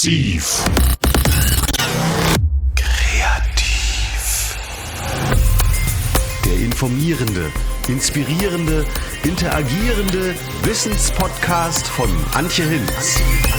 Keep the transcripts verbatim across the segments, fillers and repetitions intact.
Massiv. Kreativ. Der informierende, inspirierende, interagierende Wissenspodcast von Antje Hinz.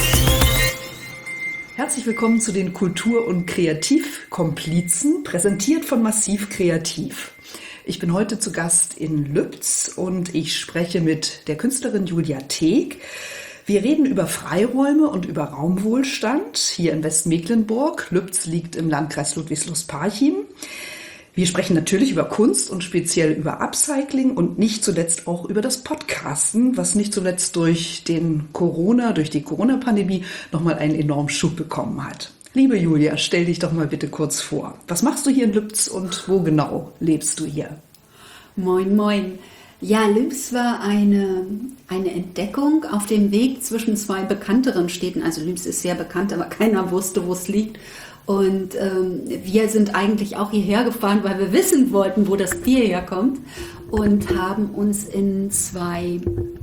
Herzlich willkommen zu den Kultur- und Kreativkomplizen, präsentiert von Massiv Kreativ. Ich bin heute zu Gast in Lübz und ich spreche mit der Künstlerin Julia Teek. Wir reden über Freiräume und über Raumwohlstand hier in Westmecklenburg. Lübz liegt im Landkreis Ludwigslust-Parchim. Wir sprechen natürlich über Kunst und speziell über Upcycling und nicht zuletzt auch über das Podcasten, was nicht zuletzt durch den Corona, durch die Corona-Pandemie nochmal einen enormen Schub bekommen hat. Liebe Julia, stell dich doch mal bitte kurz vor. Was machst du hier in Lübz und wo genau lebst du hier? Moin, moin. Ja, Lübz war eine, eine Entdeckung auf dem Weg zwischen zwei bekannteren Städten. Also Lübz ist sehr bekannt, aber keiner wusste, wo es liegt. Und ähm, wir sind eigentlich auch hierher gefahren, weil wir wissen wollten, wo das Bier herkommt. Und haben uns in zwei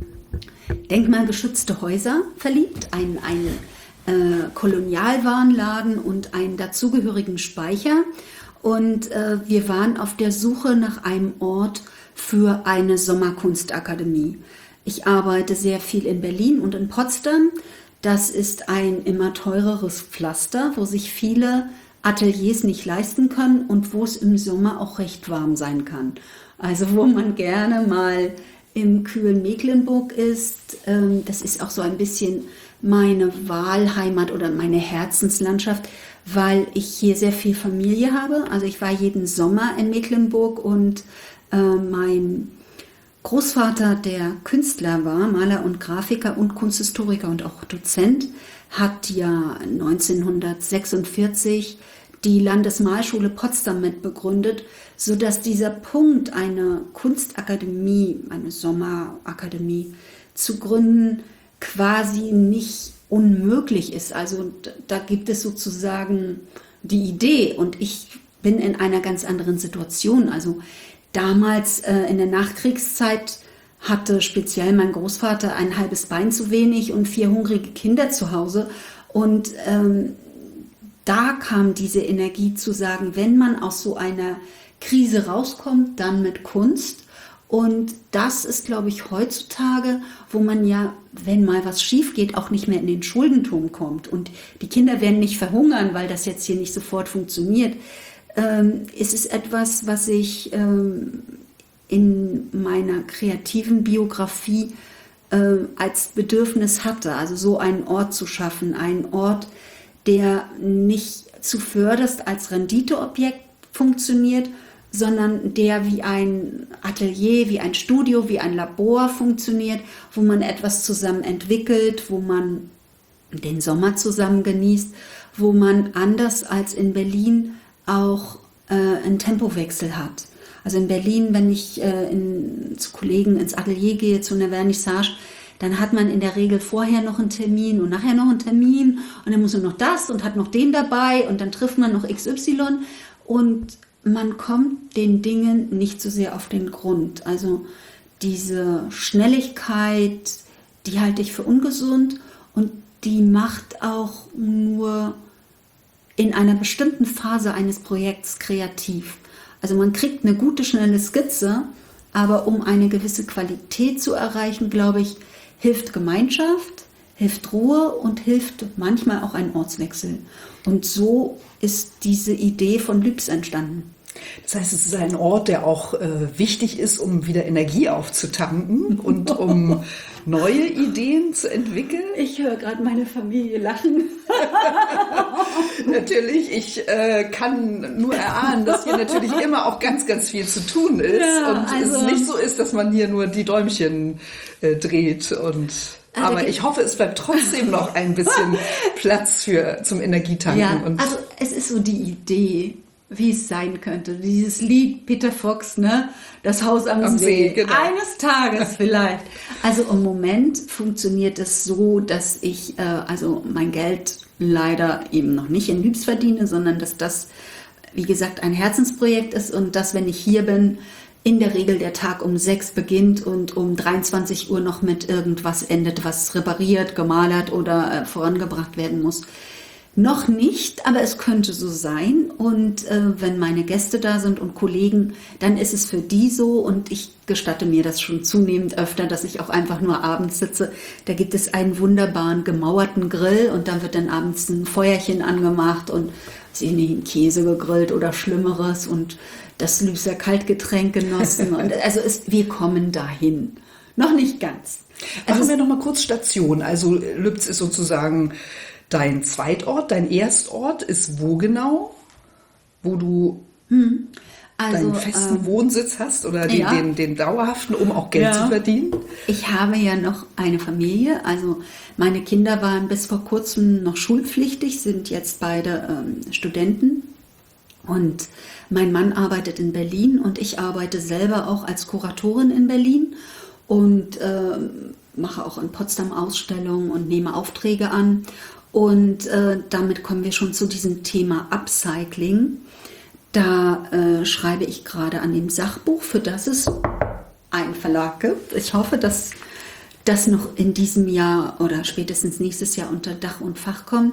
denkmalgeschützte Häuser verliebt. Ein, ein äh, Kolonialwarenladen und einen dazugehörigen Speicher. Und äh, wir waren auf der Suche nach einem Ort für eine Sommerkunstakademie. Ich arbeite sehr viel in Berlin und in Potsdam. Das ist ein immer teureres Pflaster, wo sich viele Ateliers nicht leisten können und wo es im Sommer auch recht warm sein kann. Also wo man gerne mal im kühlen Mecklenburg ist. Das ist auch so ein bisschen meine Wahlheimat oder meine Herzenslandschaft, weil ich hier sehr viel Familie habe. Also ich war jeden Sommer in Mecklenburg und äh, mein Großvater, der Künstler war, Maler und Grafiker und Kunsthistoriker und auch Dozent, hat ja neunzehnhundertsechsundvierzig die Landesmalschule Potsdam mitbegründet, sodass dieser Punkt, eine Kunstakademie, eine Sommerakademie zu gründen, quasi nicht unmöglich ist. Also da gibt es sozusagen die Idee und ich bin in einer ganz anderen Situation. Also damals äh, in der Nachkriegszeit hatte speziell mein Großvater ein halbes Bein zu wenig und vier hungrige Kinder zu Hause. Und ähm, da kam diese Energie zu sagen, wenn man aus so einer Krise rauskommt, dann mit Kunst. Und das ist, glaube ich, heutzutage, wo man ja, wenn mal was schief geht, auch nicht mehr in den Schuldenturm kommt. Und die Kinder werden nicht verhungern, weil das jetzt hier nicht sofort funktioniert. Ähm, es ist etwas, was ich ähm, in meiner kreativen Biografie äh, als Bedürfnis hatte. Also so einen Ort zu schaffen, einen Ort, der nicht zuvörderst als Renditeobjekt funktioniert, sondern der wie ein Atelier, wie ein Studio, wie ein Labor funktioniert, wo man etwas zusammen entwickelt, wo man den Sommer zusammen genießt, wo man anders als in Berlin auch äh, einen Tempowechsel hat. Also in Berlin, wenn ich äh, in, zu Kollegen ins Atelier gehe, zu einer Vernissage, dann hat man in der Regel vorher noch einen Termin und nachher noch einen Termin und dann muss man noch das und hat noch den dabei und dann trifft man noch X Y und man kommt den Dingen nicht so sehr auf den Grund. Also diese Schnelligkeit, die halte ich für ungesund und die macht auch nur in einer bestimmten Phase eines Projekts kreativ. Also man kriegt eine gute, schnelle Skizze, aber um eine gewisse Qualität zu erreichen, glaube ich, hilft Gemeinschaft, hilft Ruhe und hilft manchmal auch ein Ortswechsel. Und so ist diese Idee von Lübz entstanden. Das heißt, es ist ein Ort, der auch äh, wichtig ist, um wieder Energie aufzutanken und um neue Ideen zu entwickeln. Ich höre gerade meine Familie lachen. Natürlich, ich äh, kann nur erahnen, dass hier natürlich immer auch ganz, ganz viel zu tun ist. Ja, und also, es nicht so ist, dass man hier nur die Däumchen äh, dreht. Und, also aber ich hoffe, es bleibt trotzdem noch ein bisschen Platz für, zum Energietanken. Ja, und also es ist so die Idee, wie es sein könnte. Dieses Lied Peter Fox, ne? Das Haus am, am See. See. Genau. Eines Tages vielleicht. Also im Moment funktioniert es so, dass ich äh, also mein Geld leider eben noch nicht in Lübz verdiene, sondern dass das, wie gesagt, ein Herzensprojekt ist und dass, wenn ich hier bin, in der Regel der Tag um sechs beginnt und um dreiundzwanzig Uhr noch mit irgendwas endet, was repariert, gemalert oder äh, vorangebracht werden muss. Noch nicht, aber es könnte so sein. Und äh, wenn meine Gäste da sind und Kollegen, dann ist es für die so. Und ich gestatte mir das schon zunehmend öfter, dass ich auch einfach nur abends sitze. Da gibt es einen wunderbaren gemauerten Grill und da wird dann abends ein Feuerchen angemacht und sie nicht Käse gegrillt oder Schlimmeres und das Lübser Kaltgetränk genossen. Und also es, wir kommen dahin. Noch nicht ganz. Also machen wir noch mal kurz Station. Also Lübz ist sozusagen dein Zweitort, dein Erstort ist wo genau? Wo du hm. also, deinen festen ähm, Wohnsitz hast oder den, ja. den, den dauerhaften, um auch Geld ja. zu verdienen? Ich habe ja noch eine Familie. Also meine Kinder waren bis vor kurzem noch schulpflichtig, sind jetzt beide ähm, Studenten. Und mein Mann arbeitet in Berlin und ich arbeite selber auch als Kuratorin in Berlin und äh, mache auch in Potsdam Ausstellungen und nehme Aufträge an. Und äh, damit kommen wir schon zu diesem Thema Upcycling. Da äh, schreibe ich gerade an dem Sachbuch, für das es einen Verlag gibt. Ich hoffe, dass das noch in diesem Jahr oder spätestens nächstes Jahr unter Dach und Fach kommt.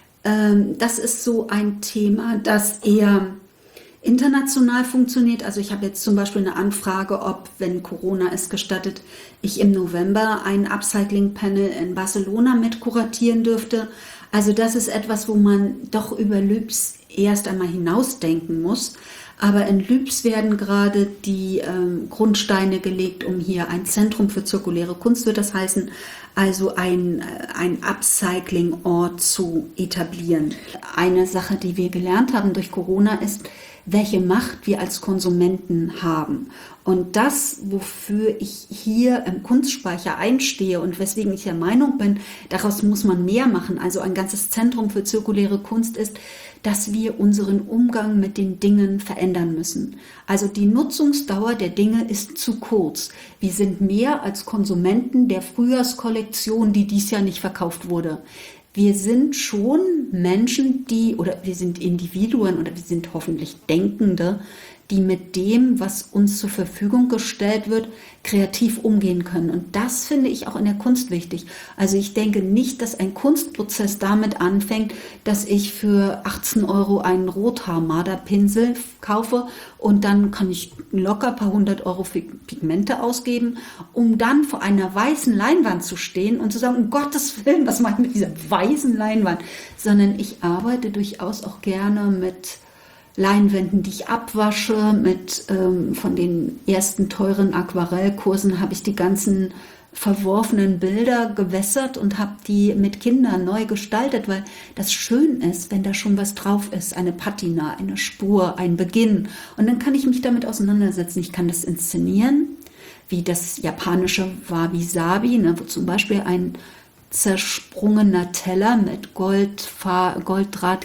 Ähm, das ist so ein Thema, das eher international funktioniert. Also ich habe jetzt zum Beispiel eine Anfrage, ob, wenn Corona es gestattet, ich im November ein Upcycling-Panel in Barcelona mit kuratieren dürfte. Also das ist etwas, wo man doch über Lübz erst einmal hinausdenken muss. Aber in Lübz werden gerade die ähm, Grundsteine gelegt, um hier ein Zentrum für zirkuläre Kunst, wird das heißen, also ein, ein Upcycling-Ort zu etablieren. Eine Sache, die wir gelernt haben durch Corona, ist, welche Macht wir als Konsumenten haben. Und das, wofür ich hier im Kunstspeicher einstehe und weswegen ich der Meinung bin, daraus muss man mehr machen, also ein ganzes Zentrum für zirkuläre Kunst ist, dass wir unseren Umgang mit den Dingen verändern müssen. Also die Nutzungsdauer der Dinge ist zu kurz. Wir sind mehr als Konsumenten der Frühjahrskollektion, die dies Jahr nicht verkauft wurde. Wir sind schon Menschen, die, oder wir sind Individuen oder wir sind hoffentlich Denkende, die mit dem, was uns zur Verfügung gestellt wird, kreativ umgehen können. Und das finde ich auch in der Kunst wichtig. Also ich denke nicht, dass ein Kunstprozess damit anfängt, dass ich für achtzehn Euro einen Rothaarmarderpinsel kaufe und dann kann ich locker ein paar hundert Euro für Pigmente ausgeben, um dann vor einer weißen Leinwand zu stehen und zu sagen, um Gottes Willen, was mache ich mit dieser weißen Leinwand? Sondern ich arbeite durchaus auch gerne mit Leinwänden, die ich abwasche, mit ähm, von den ersten teuren Aquarellkursen habe ich die ganzen verworfenen Bilder gewässert und habe die mit Kindern neu gestaltet, weil das schön ist, wenn da schon was drauf ist, eine Patina, eine Spur, ein Beginn. Und dann kann ich mich damit auseinandersetzen. Ich kann das inszenieren, wie das japanische Wabi-Sabi, ne, wo zum Beispiel ein zersprungener Teller mit Gold, Golddraht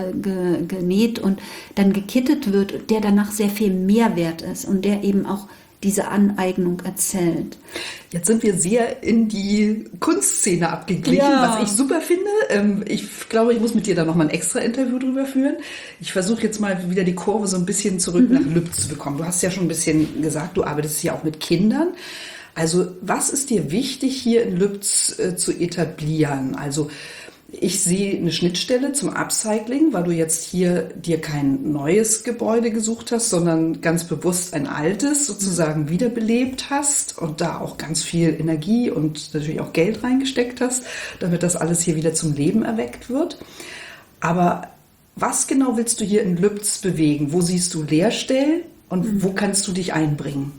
genäht und dann gekittet wird, der danach sehr viel Mehrwert ist und der eben auch diese Aneignung erzählt. Jetzt sind wir sehr in die Kunstszene abgeglichen, ja. Was ich super finde. Ich glaube, ich muss mit dir da nochmal ein extra Interview drüber führen. Ich versuche jetzt mal wieder die Kurve so ein bisschen zurück mhm. nach Lübz zu bekommen. Du hast ja schon ein bisschen gesagt, du arbeitest ja auch mit Kindern. Also was ist dir wichtig, hier in Lübz äh, zu etablieren? Also ich sehe eine Schnittstelle zum Upcycling, weil du jetzt hier dir kein neues Gebäude gesucht hast, sondern ganz bewusst ein altes sozusagen wiederbelebt hast und da auch ganz viel Energie und natürlich auch Geld reingesteckt hast, damit das alles hier wieder zum Leben erweckt wird. Aber was genau willst du hier in Lübz bewegen? Wo siehst du Leerstellen und mhm. wo kannst du dich einbringen?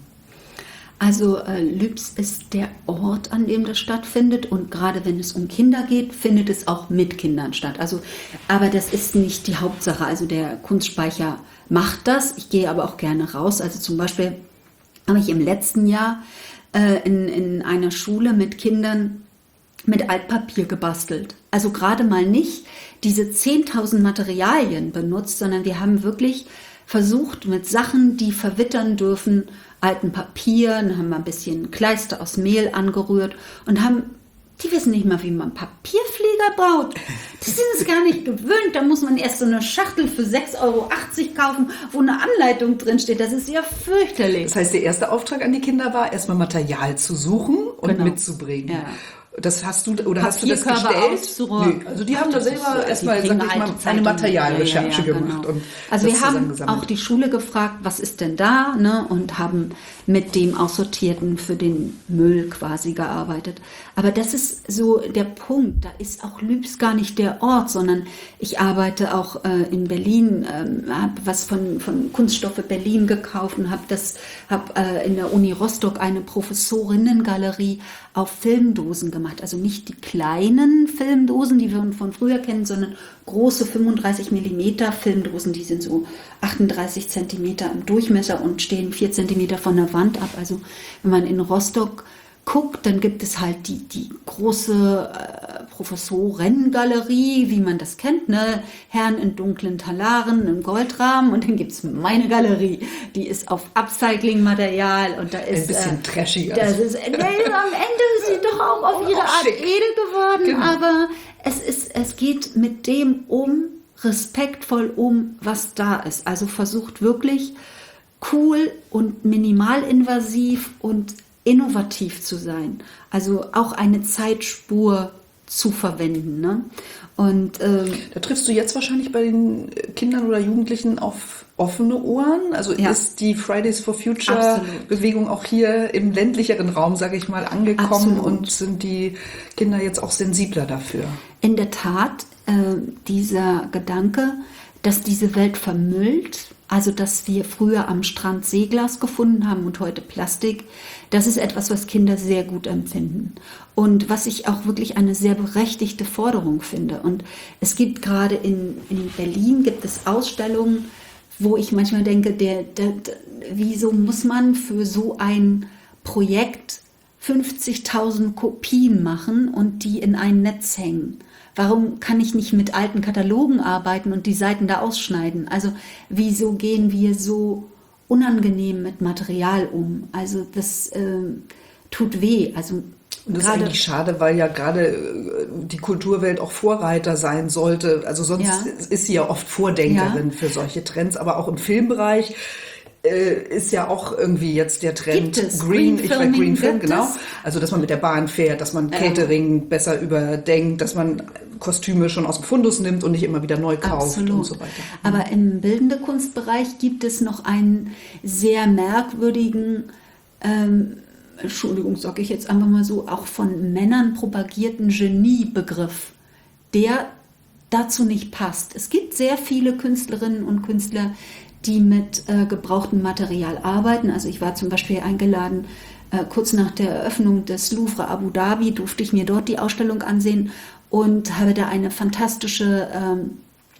Also äh, Lübz ist der Ort, an dem das stattfindet und gerade wenn es um Kinder geht, findet es auch mit Kindern statt. Also, aber das ist nicht die Hauptsache. Also der Kunstspeicher macht das. Ich gehe aber auch gerne raus. Also zum Beispiel habe ich im letzten Jahr äh, in, in einer Schule mit Kindern mit Altpapier gebastelt. Also gerade mal nicht diese zehntausend Materialien benutzt, sondern wir haben wirklich versucht mit Sachen, die verwittern dürfen, alten Papier, dann haben wir ein bisschen Kleister aus Mehl angerührt und haben, die wissen nicht mal, wie man Papierflieger baut. Die sind es gar nicht gewöhnt. Da muss man erst so eine Schachtel für sechs Euro achtzig kaufen, wo eine Anleitung drin steht. Das ist ja fürchterlich. Das heißt, der erste Auftrag an die Kinder war, erstmal Material zu suchen und genau. mitzubringen. Ja. Das hast du, oder hast du das Papierkörbe gestellt? auszuräumen. Nee, also die Ach, haben da das ist selber so, erstmal, die sag bringen ich mal, alte eine Zeitungen. Materialrecherche Ja, ja, ja, gemacht. genau. Und also das wir haben zusammengesammelt. auch die Schule gefragt, was ist denn da, ne? Und haben mit dem Aussortierten für den Müll quasi gearbeitet. Aber das ist so der Punkt. Da ist auch Lübs gar nicht der Ort, sondern ich arbeite auch äh, in Berlin, ähm, habe was von, von Kunststoffe Berlin gekauft und habe das, habe äh, in der Uni Rostock eine Professorinnengalerie auf Filmdosen gemacht. Also nicht die kleinen Filmdosen, die wir von früher kennen, sondern große fünfunddreißig Millimeter Filmdosen, die sind so achtunddreißig Zentimeter im Durchmesser und stehen vier Zentimeter von der Wand ab. Also wenn man in Rostock guckt, dann gibt es halt die, die große äh, Professorengalerie, wie man das kennt, ne? Herren in dunklen Talaren, im Goldrahmen, und dann gibt es meine Galerie, die ist auf Upcycling-Material und da ist... Ein bisschen äh, trashiger. Das ist, nee, am Ende ist sie doch auch auf ihre Art schick. edel geworden, Genau. aber es, ist, es geht mit dem um, respektvoll um, was da ist. Also versucht wirklich cool und minimalinvasiv und innovativ zu sein. Also auch eine Zeitspur zu verwenden. Ne? Und ähm, Da triffst du jetzt wahrscheinlich bei den Kindern oder Jugendlichen auf offene Ohren. Also Ja. ist die Fridays for Future Absolut. Bewegung auch hier im ländlicheren Raum, sage ich mal, angekommen, Absolut. und sind die Kinder jetzt auch sensibler dafür? in der Tat äh, dieser Gedanke, dass diese Welt vermüllt, also dass wir früher am Strand Seeglas gefunden haben und heute Plastik, das ist etwas, was Kinder sehr gut empfinden. Und was ich auch wirklich eine sehr berechtigte Forderung finde. Und es gibt gerade in, in Berlin, gibt es Ausstellungen, wo ich manchmal denke, der, der, der, wieso muss man für so ein Projekt fünfzigtausend Kopien machen und die in ein Netz hängen? Warum kann ich nicht mit alten Katalogen arbeiten und die Seiten da ausschneiden? Also wieso gehen wir so unangenehm mit Material um? Also das äh, tut weh. Also Und das ist gerade- eigentlich schade, weil ja gerade äh, die Kulturwelt auch Vorreiter sein sollte. Also sonst Ja. ist sie ja oft Vordenkerin Ja. für solche Trends, aber auch im Filmbereich äh, ist ja auch irgendwie jetzt der Trend Gibt es. Green, Green ich war Filming Green Film, gibt genau. es. Also dass man mit der Bahn fährt, dass man Catering besser überdenkt, dass man Kostüme schon aus dem Fundus nimmt und nicht immer wieder neu kauft Absolut. und so weiter. Aber im bildenden Kunstbereich gibt es noch einen sehr merkwürdigen, ähm, Entschuldigung, sage ich jetzt einfach mal so, auch von Männern propagierten Geniebegriff, der dazu nicht passt. Es gibt sehr viele Künstlerinnen und Künstler, die mit äh, gebrauchtem Material arbeiten. Also ich war zum Beispiel eingeladen, äh, kurz nach der Eröffnung des Louvre Abu Dhabi, durfte ich mir dort die Ausstellung ansehen und habe da eine fantastische ähm,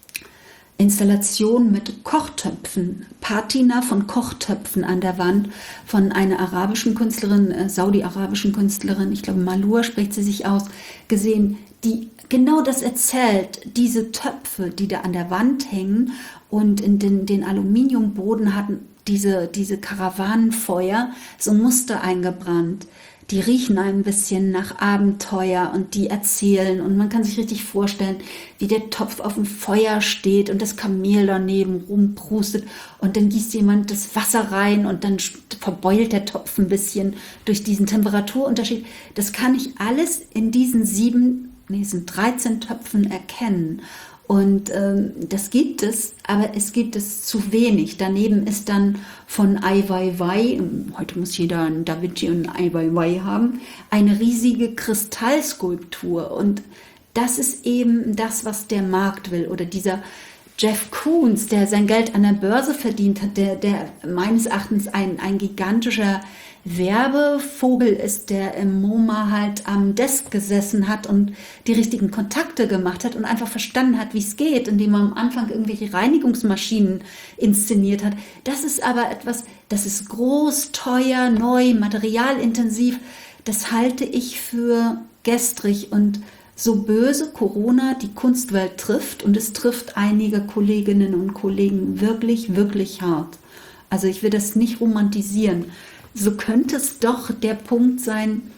Installation mit Kochtöpfen, Patina von Kochtöpfen an der Wand von einer arabischen Künstlerin, äh, saudi-arabischen Künstlerin, ich glaube Malur spricht sie sich aus, gesehen, die genau das erzählt, diese Töpfe, die da an der Wand hängen und in den, den Aluminiumboden hatten diese, diese Karawanenfeuer so Muster eingebrannt. Die riechen ein bisschen nach Abenteuer und die erzählen und man kann sich richtig vorstellen, wie der Topf auf dem Feuer steht und das Kamel daneben rumprustet und dann gießt jemand das Wasser rein und dann verbeult der Topf ein bisschen durch diesen Temperaturunterschied. Das kann ich alles in diesen sieben, nee, es sind dreizehn Töpfen erkennen. Und ähm, das gibt es, aber es gibt es zu wenig. Daneben ist dann von Ai Weiwei, heute muss jeder einen Da Vinci und einen Ai Weiwei haben, eine riesige Kristallskulptur. Und das ist eben das, was der Markt will. Oder dieser Jeff Koons, der sein Geld an der Börse verdient hat, der, der meines Erachtens ein, ein gigantischer Werbevogel ist, der im MoMA halt am Desk gesessen hat und die richtigen Kontakte gemacht hat und einfach verstanden hat, wie es geht, indem man am Anfang irgendwelche Reinigungsmaschinen inszeniert hat. Das ist aber etwas, das ist groß, teuer, neu, materialintensiv. Das halte ich für gestrig und so böse Corona die Kunstwelt trifft, und es trifft einige Kolleginnen und Kollegen wirklich, wirklich hart. Also ich will das nicht romantisieren. So könnte es doch der Punkt sein,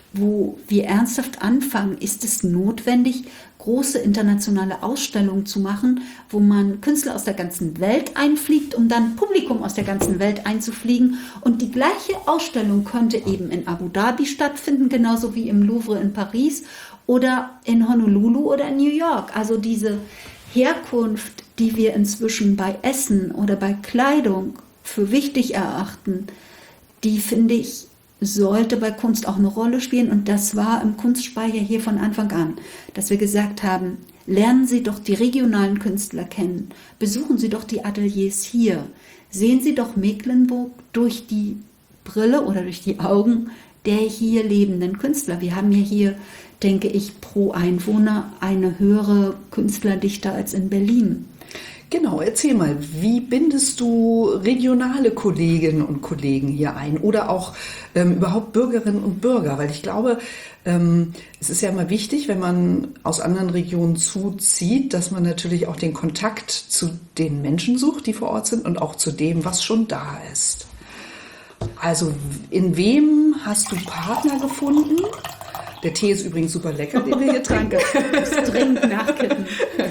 wo wir ernsthaft anfangen, ist es notwendig, große internationale Ausstellungen zu machen, wo man Künstler aus der ganzen Welt einfliegt, um dann Publikum aus der ganzen Welt einzufliegen. Und die gleiche Ausstellung könnte eben in Abu Dhabi stattfinden, genauso wie im Louvre in Paris oder in Honolulu oder in New York. Also diese Herkunft, die wir inzwischen bei Essen oder bei Kleidung für wichtig erachten, die finde ich, sollte bei Kunst auch eine Rolle spielen. Und das war im Kunstspeicher hier von Anfang an, dass wir gesagt haben, lernen Sie doch die regionalen Künstler kennen, besuchen Sie doch die Ateliers hier, sehen Sie doch Mecklenburg durch die Brille oder durch die Augen der hier lebenden Künstler. Wir haben ja hier, denke ich, pro Einwohner eine höhere Künstlerdichte als in Berlin. Genau, erzähl mal, wie bindest du regionale Kolleginnen und Kollegen hier ein oder auch ähm, überhaupt Bürgerinnen und Bürger? Weil ich glaube, ähm, es ist ja immer wichtig, wenn man aus anderen Regionen zuzieht, dass man natürlich auch den Kontakt zu den Menschen sucht, die vor Ort sind und auch zu dem, was schon da ist. Also in wem hast du Partner gefunden? Der Tee ist übrigens super lecker, den wir hier trinken. Dringend nachkippen.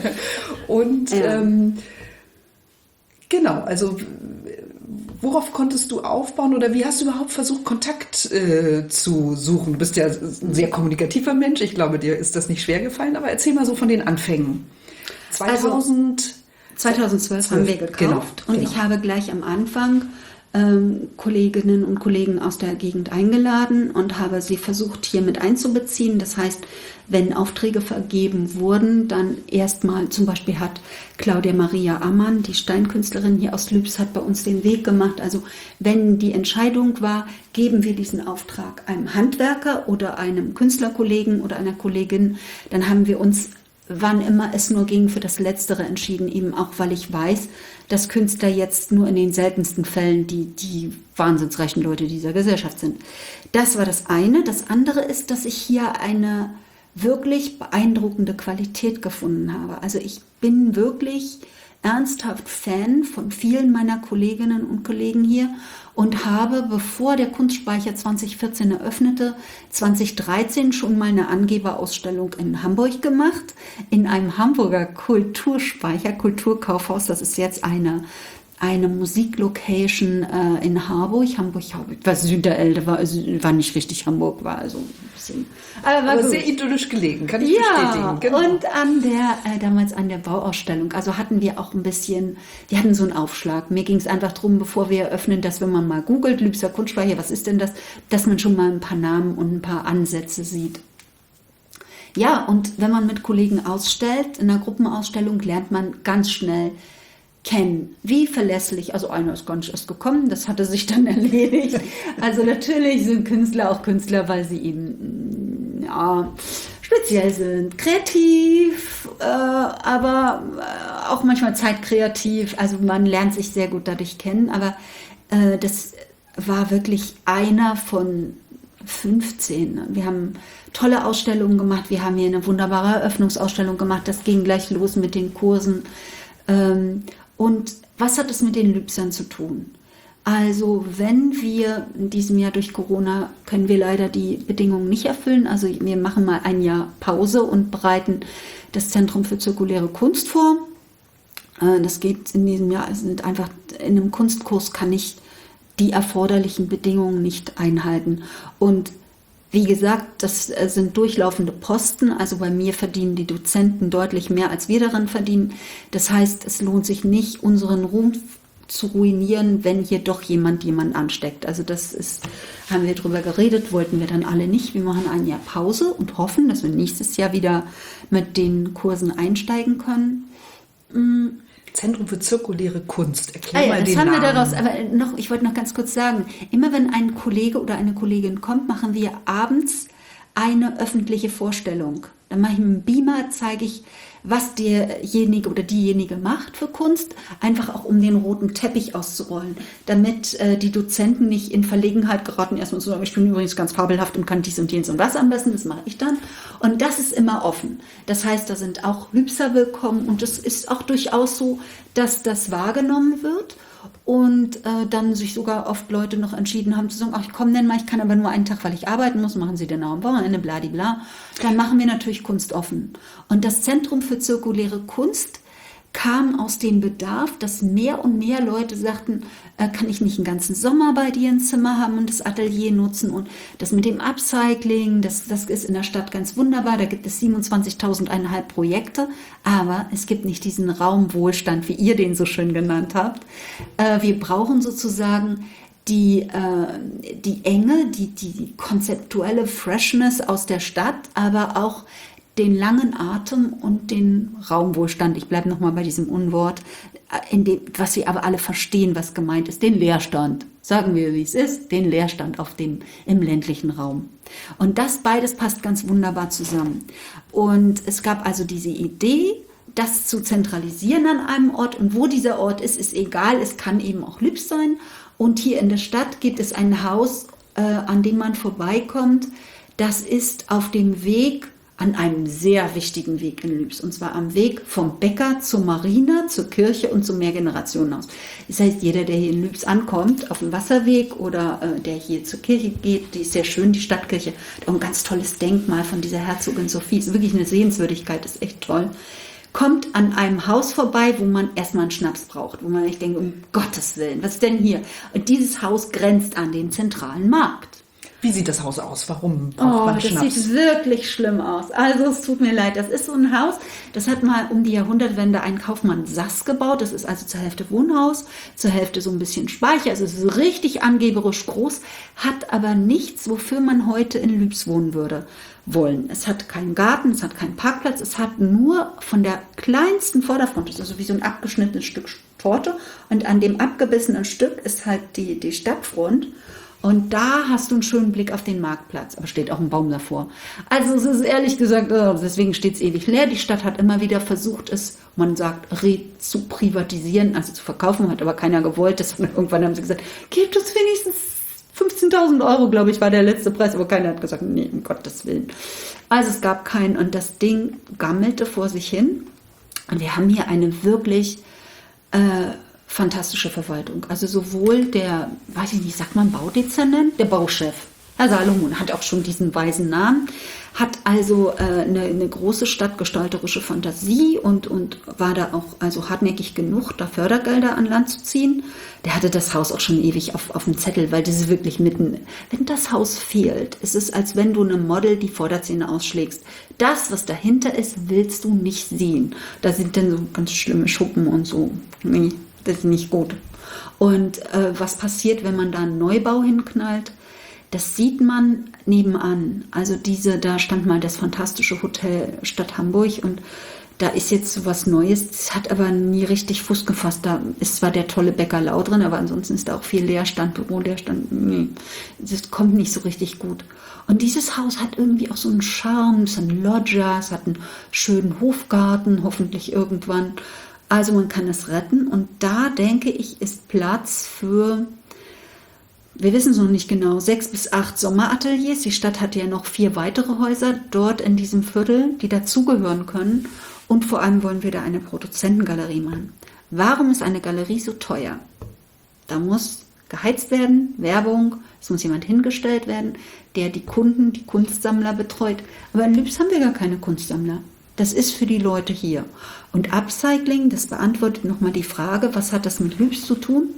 Und ja. ähm, genau, also worauf konntest du aufbauen oder wie hast du überhaupt versucht, Kontakt äh, zu suchen? Du bist ja ein sehr kommunikativer Mensch, ich glaube, dir ist das nicht schwer gefallen, aber erzähl mal so von den Anfängen. zweitausend Also, zweitausendzwölf haben wir gekauft genau, und genau. ich habe gleich am Anfang ähm, Kolleginnen und Kollegen aus der Gegend eingeladen und habe sie versucht, hier mit einzubeziehen. Das heißt, wenn Aufträge vergeben wurden, dann erstmal zum Beispiel hat Claudia Maria Ammann, die Steinkünstlerin hier aus Lübs, hat bei uns den Weg gemacht. Also wenn die Entscheidung war, geben wir diesen Auftrag einem Handwerker oder einem Künstlerkollegen oder einer Kollegin, dann haben wir uns, wann immer es nur ging, für das Letztere entschieden, eben auch, weil ich weiß, dass Künstler jetzt nur in den seltensten Fällen die, die wahnsinnsreichen Leute dieser Gesellschaft sind. Das war das eine. Das andere ist, dass ich hier eine wirklich beeindruckende Qualität gefunden habe. Also ich bin wirklich ernsthaft Fan von vielen meiner Kolleginnen und Kollegen hier und habe, bevor der Kunstspeicher zwanzig vierzehn eröffnete, zwanzig dreizehn schon mal eine Angeberausstellung in Hamburg gemacht, in einem Hamburger Kulturspeicher, Kulturkaufhaus. Das ist jetzt eine eine Musiklocation äh, in Harburg. Hamburg, Hamburg war Süderelde, war, war nicht richtig Hamburg, war also ein bisschen. Aber, aber sehr idyllisch gelegen, kann ich ja, bestätigen. Genau. Und an der, äh, damals an der Bauausstellung, also hatten wir auch ein bisschen, wir hatten so einen Aufschlag. Mir ging es einfach darum, bevor wir eröffnen, dass wenn man mal googelt, Lübser Kunstspeicher, was ist denn das, dass man schon mal ein paar Namen und ein paar Ansätze sieht. Ja, und wenn man mit Kollegen ausstellt, in einer Gruppenausstellung, lernt man ganz schnell kennen, wie verlässlich, also einer ist gar nicht erst gekommen, das hatte sich dann erledigt. Also natürlich sind Künstler auch Künstler, weil sie eben ja, speziell sind, kreativ, äh, aber äh, auch manchmal zeitkreativ, also man lernt sich sehr gut dadurch kennen, aber äh, das war wirklich einer von fünfzehn. Wir haben tolle Ausstellungen gemacht, wir haben hier eine wunderbare Eröffnungsausstellung gemacht, das ging gleich los mit den Kursen. Ähm, Und was hat es mit den Lübsern zu tun? Also wenn wir in diesem Jahr durch Corona, können wir leider die Bedingungen nicht erfüllen. Also wir machen mal ein Jahr Pause und bereiten das Zentrum für zirkuläre Kunst vor. Das geht in diesem Jahr, es sind einfach, in einem Kunstkurs kann ich die erforderlichen Bedingungen nicht einhalten. Und wie gesagt, das sind durchlaufende Posten, also bei mir verdienen die Dozenten deutlich mehr, als wir daran verdienen. Das heißt, es lohnt sich nicht, unseren Ruhm zu ruinieren, wenn hier doch jemand jemanden ansteckt. Also das ist, haben wir drüber geredet, wollten wir dann alle nicht. Wir machen ein Jahr Pause und hoffen, dass wir nächstes Jahr wieder mit den Kursen einsteigen können. Zentrum für zirkuläre Kunst. Erklär ah ja, mal das den haben Namen. wir daraus, aber noch, ich wollte noch ganz kurz sagen, immer wenn ein Kollege oder eine Kollegin kommt, machen wir abends eine öffentliche Vorstellung. Dann mache ich mit dem Beamer, zeige ich, was derjenige oder diejenige macht für Kunst, einfach auch um den roten Teppich auszurollen, damit äh, die Dozenten nicht in Verlegenheit geraten, erstmal so, ich bin übrigens ganz fabelhaft und kann dies und jenes und was am besten, das mache ich dann. Und das ist immer offen. Das heißt, da sind auch Lübser willkommen und es ist auch durchaus so, dass das wahrgenommen wird. Und äh, dann sich sogar oft Leute noch entschieden haben zu sagen, ach, ich komme denn mal, ich kann aber nur einen Tag, weil ich arbeiten muss, machen Sie denn auch am Wochenende, bladibla. Dann machen wir natürlich Kunst offen. Und das Zentrum für zirkuläre Kunst kam aus dem Bedarf, dass mehr und mehr Leute sagten, äh, kann ich nicht einen ganzen Sommer bei dir ein Zimmer haben und das Atelier nutzen, und das mit dem Upcycling, das, das ist in der Stadt ganz wunderbar, da gibt es siebenundzwanzigtausend Projekte, aber es gibt nicht diesen Raumwohlstand, wie ihr den so schön genannt habt. Äh, wir brauchen sozusagen die, äh, die Enge, die, die konzeptuelle Freshness aus der Stadt, aber auch den langen Atem und den Raumwohlstand. Ich bleibe nochmal bei diesem Unwort, in dem, was wir aber alle verstehen, was gemeint ist, den Leerstand. Sagen wir, wie es ist, den Leerstand auf dem, im ländlichen Raum. Und das beides passt ganz wunderbar zusammen. Und es gab also diese Idee, das zu zentralisieren an einem Ort. Und wo dieser Ort ist, ist egal. Es kann eben auch Lübs sein. Und hier in der Stadt gibt es ein Haus, äh, an dem man vorbeikommt. Das ist auf dem Weg, an einem sehr wichtigen Weg in Lübs, und zwar am Weg vom Bäcker zur Marina, zur Kirche und zum Mehrgenerationenhaus. Das heißt, jeder, der hier in Lübs ankommt, auf dem Wasserweg oder äh, der hier zur Kirche geht, die ist sehr schön, die Stadtkirche, auch ein ganz tolles Denkmal von dieser Herzogin Sophie, ist wirklich eine Sehenswürdigkeit, ist echt toll, kommt an einem Haus vorbei, wo man erstmal einen Schnaps braucht, wo man nicht denkt, um Gottes Willen, was ist denn hier? Und dieses Haus grenzt an den zentralen Markt. Wie sieht das Haus aus? Warum braucht Oh, man das Schnaps? sieht wirklich schlimm aus. Also es tut mir leid, das ist so ein Haus, das hat mal um die Jahrhundertwende ein Kaufmann Sass gebaut. Das ist also zur Hälfte Wohnhaus, zur Hälfte so ein bisschen Speicher. Also es ist richtig angeberisch groß, hat aber nichts, wofür man heute in Lübs wohnen würde wollen. Es hat keinen Garten, es hat keinen Parkplatz, es hat nur von der kleinsten Vorderfront, das ist also wie so ein abgeschnittenes Stück Torte, und an dem abgebissenen Stück ist halt die, die Stadtfront. Und da hast du einen schönen Blick auf den Marktplatz, aber steht auch ein Baum davor. Also es ist ehrlich gesagt, deswegen steht es ewig leer. Die Stadt hat immer wieder versucht, es, man sagt, re zu privatisieren, also zu verkaufen, hat aber keiner gewollt. Das, irgendwann haben sie gesagt, gebt uns wenigstens fünfzehntausend Euro, glaube ich, war der letzte Preis, aber keiner hat gesagt, nee, um Gottes Willen. Also es gab keinen, und das Ding gammelte vor sich hin. Und wir haben hier eine wirklich äh, fantastische Verwaltung. Also sowohl der, weiß ich nicht, sagt man Baudezernent, der Bauchef, Herr Salomon, hat auch schon diesen weisen Namen, hat also äh, eine, eine große stadtgestalterische Fantasie und, und war da auch also hartnäckig genug, da Fördergelder an Land zu ziehen. Der hatte das Haus auch schon ewig auf, auf dem Zettel, weil das ist wirklich mitten, wenn das Haus fehlt, ist es, als wenn du einem Model die Vorderzähne ausschlägst. Das, was dahinter ist, willst du nicht sehen. Da sind dann so ganz schlimme Schuppen und so. Nee, das ist nicht gut. Und äh, was passiert, wenn man da einen Neubau hinknallt? Das sieht man nebenan. Also diese, da stand mal das fantastische Hotel Stadt Hamburg, und da ist jetzt so was Neues. Das hat aber nie richtig Fuß gefasst. Da ist zwar der tolle Bäcker Lau drin, aber ansonsten ist da auch viel Leerstand, Büroleerstand. Nee, das kommt nicht so richtig gut. Und dieses Haus hat irgendwie auch so einen Charme. Es hat einen Loggia, es hat einen schönen Hofgarten, hoffentlich irgendwann. Also man kann es retten, und da, denke ich, ist Platz für, wir wissen es noch nicht genau, sechs bis acht Sommerateliers. Die Stadt hat ja noch vier weitere Häuser dort in diesem Viertel, die dazugehören können, und vor allem wollen wir da eine Produzentengalerie machen. Warum ist eine Galerie so teuer? Da muss geheizt werden, Werbung, es muss jemand hingestellt werden, der die Kunden, die Kunstsammler betreut. Aber in Lübs haben wir gar keine Kunstsammler. Das ist für die Leute hier. Und Upcycling, das beantwortet nochmal die Frage, was hat das mit Lübs zu tun?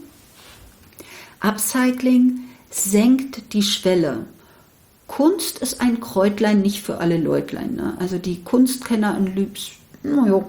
Upcycling senkt die Schwelle. Kunst ist ein Kräutlein, nicht für alle Leutlein. Ne? Also die Kunstkenner in Lübs, naja,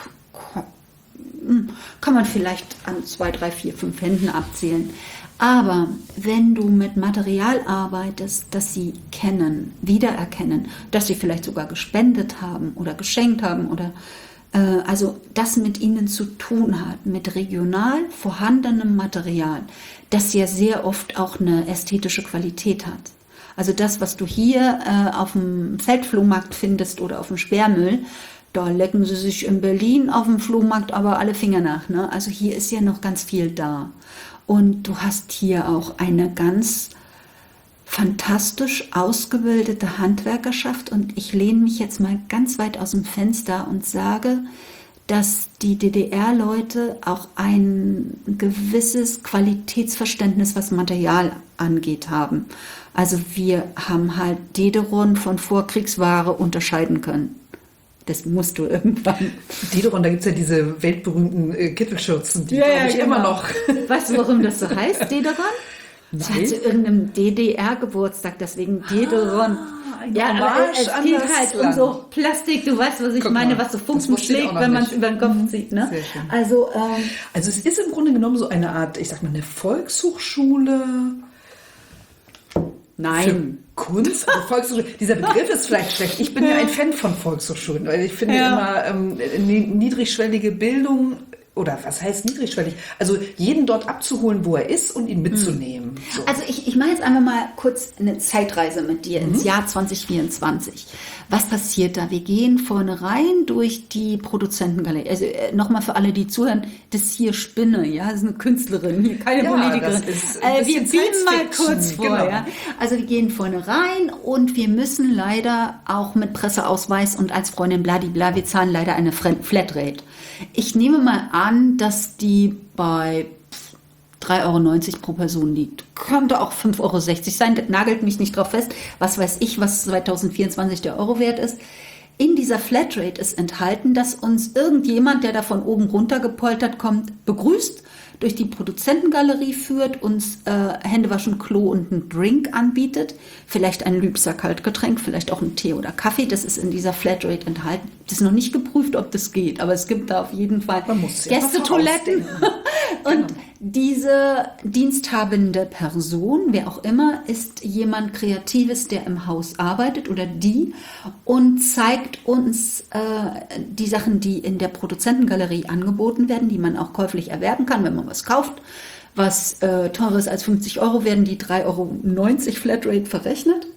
kann man vielleicht an zwei, drei, vier, fünf Händen abzählen. Aber wenn du mit Material arbeitest, das sie kennen, wiedererkennen, das sie vielleicht sogar gespendet haben oder geschenkt haben, oder äh, also das mit ihnen zu tun hat, mit regional vorhandenem Material, das ja sehr oft auch eine ästhetische Qualität hat. Also das, was du hier äh, auf dem Feldflohmarkt findest oder auf dem Sperrmüll, da lecken sie sich in Berlin auf dem Flohmarkt aber alle Finger nach. Ne? Also hier ist ja noch ganz viel da. Und du hast hier auch eine ganz fantastisch ausgebildete Handwerkerschaft. Und ich lehne mich jetzt mal ganz weit aus dem Fenster und sage, dass die D D R-Leute auch ein gewisses Qualitätsverständnis, was Material angeht, haben. Also wir haben halt Dederon von Vorkriegsware unterscheiden können. Das musst du irgendwann. Dederon, da gibt es ja diese weltberühmten äh, Kittelschürzen, die ja, glaube ich genau. immer noch. Weißt du, warum das so heißt, Dederon? Sie hat zu irgendeinem D D R-Geburtstag, deswegen Dederon. Ah, ein ja, aber Hommage es an geht das halt Land. um so Plastik, du weißt, was ich Guck meine, mal, was so das Funken wusste ich auch schlägt, noch wenn man es nicht. über den Kopf Mhm. zieht. Ne? Sehr schön. Also, ähm, Also es ist im Grunde genommen so eine Art, ich sag mal, eine Volkshochschule. nein. Für Kunst, also Volkshochschule. Dieser Begriff ist vielleicht schlecht. Ich bin ja, ja ein Fan von Volkshochschulen, weil ich finde Ja. immer ähm, niedrigschwellige Bildung, oder was heißt niedrigschwellig? Also jeden dort abzuholen, wo er ist und ihn mitzunehmen. So. Also ich, ich mache jetzt einfach mal kurz eine Zeitreise mit dir ins Jahr zwanzig vierundzwanzig. Was passiert da? Wir gehen vorne rein durch die Produzentengalerie. Also äh, nochmal für alle, die zuhören, das hier Spinne, ja, das ist eine Künstlerin, hier keine Ja, Politikerin. das ist ein Äh, wir bisschen beamen mal Science-Fiction, kurz vor. genau. Ja. Also wir gehen vorne rein und wir müssen leider auch mit Presseausweis und als Freundin bladibla, wir zahlen leider eine Flatrate. Ich nehme mal an, dass die bei drei Euro neunzig pro Person liegt. Könnte auch fünf Euro sechzig sein, das nagelt mich nicht drauf fest. Was weiß ich, was zwanzig vierundzwanzig der Euro-Wert ist. In dieser Flatrate ist enthalten, dass uns irgendjemand, der da von oben runter gepoltert kommt, begrüßt, durch die Produzentengalerie führt, uns äh, Händewaschen, Klo und einen Drink anbietet. Vielleicht ein Lübser Kaltgetränk, vielleicht auch einen Tee oder Kaffee. Das ist in dieser Flatrate enthalten. Das ist noch nicht geprüft, ob das geht, aber es gibt da auf jeden Fall Man muss ja Gästetoiletten. Und Genau. diese diensthabende Person, wer auch immer, ist jemand Kreatives, der im Haus arbeitet oder die und zeigt uns äh, die Sachen, die in der Produzentengalerie angeboten werden, die man auch käuflich erwerben kann, wenn man was kauft. Was äh, teurer ist als fünfzig Euro, werden die drei Euro neunzig Flatrate verrechnet.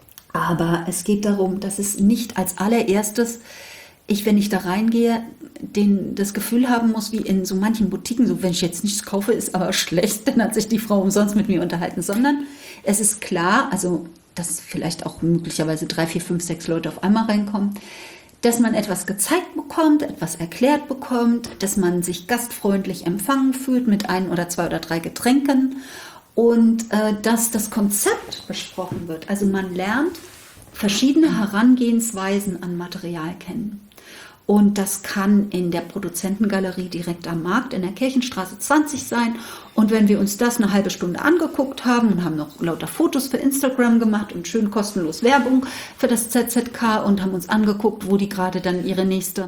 Aber es geht darum, dass es nicht als allererstes, ich, wenn ich da reingehe, den, das Gefühl haben muss, wie in so manchen Boutiquen, so wenn ich jetzt nichts kaufe, ist aber schlecht, dann hat sich die Frau umsonst mit mir unterhalten, sondern es ist klar, also dass vielleicht auch möglicherweise drei, vier, fünf, sechs Leute auf einmal reinkommen, dass man etwas gezeigt bekommt, etwas erklärt bekommt, dass man sich gastfreundlich empfangen fühlt mit ein oder zwei oder drei Getränken und äh, dass das Konzept besprochen wird. Also man lernt verschiedene Herangehensweisen an Material kennen. Und das kann in der Produzentengalerie direkt am Markt in der Kirchenstraße zwanzig sein. Und wenn wir uns das eine halbe Stunde angeguckt haben und haben noch lauter Fotos für Instagram gemacht und schön kostenlos Werbung für das Z Z K und haben uns angeguckt, wo die gerade dann ihre nächste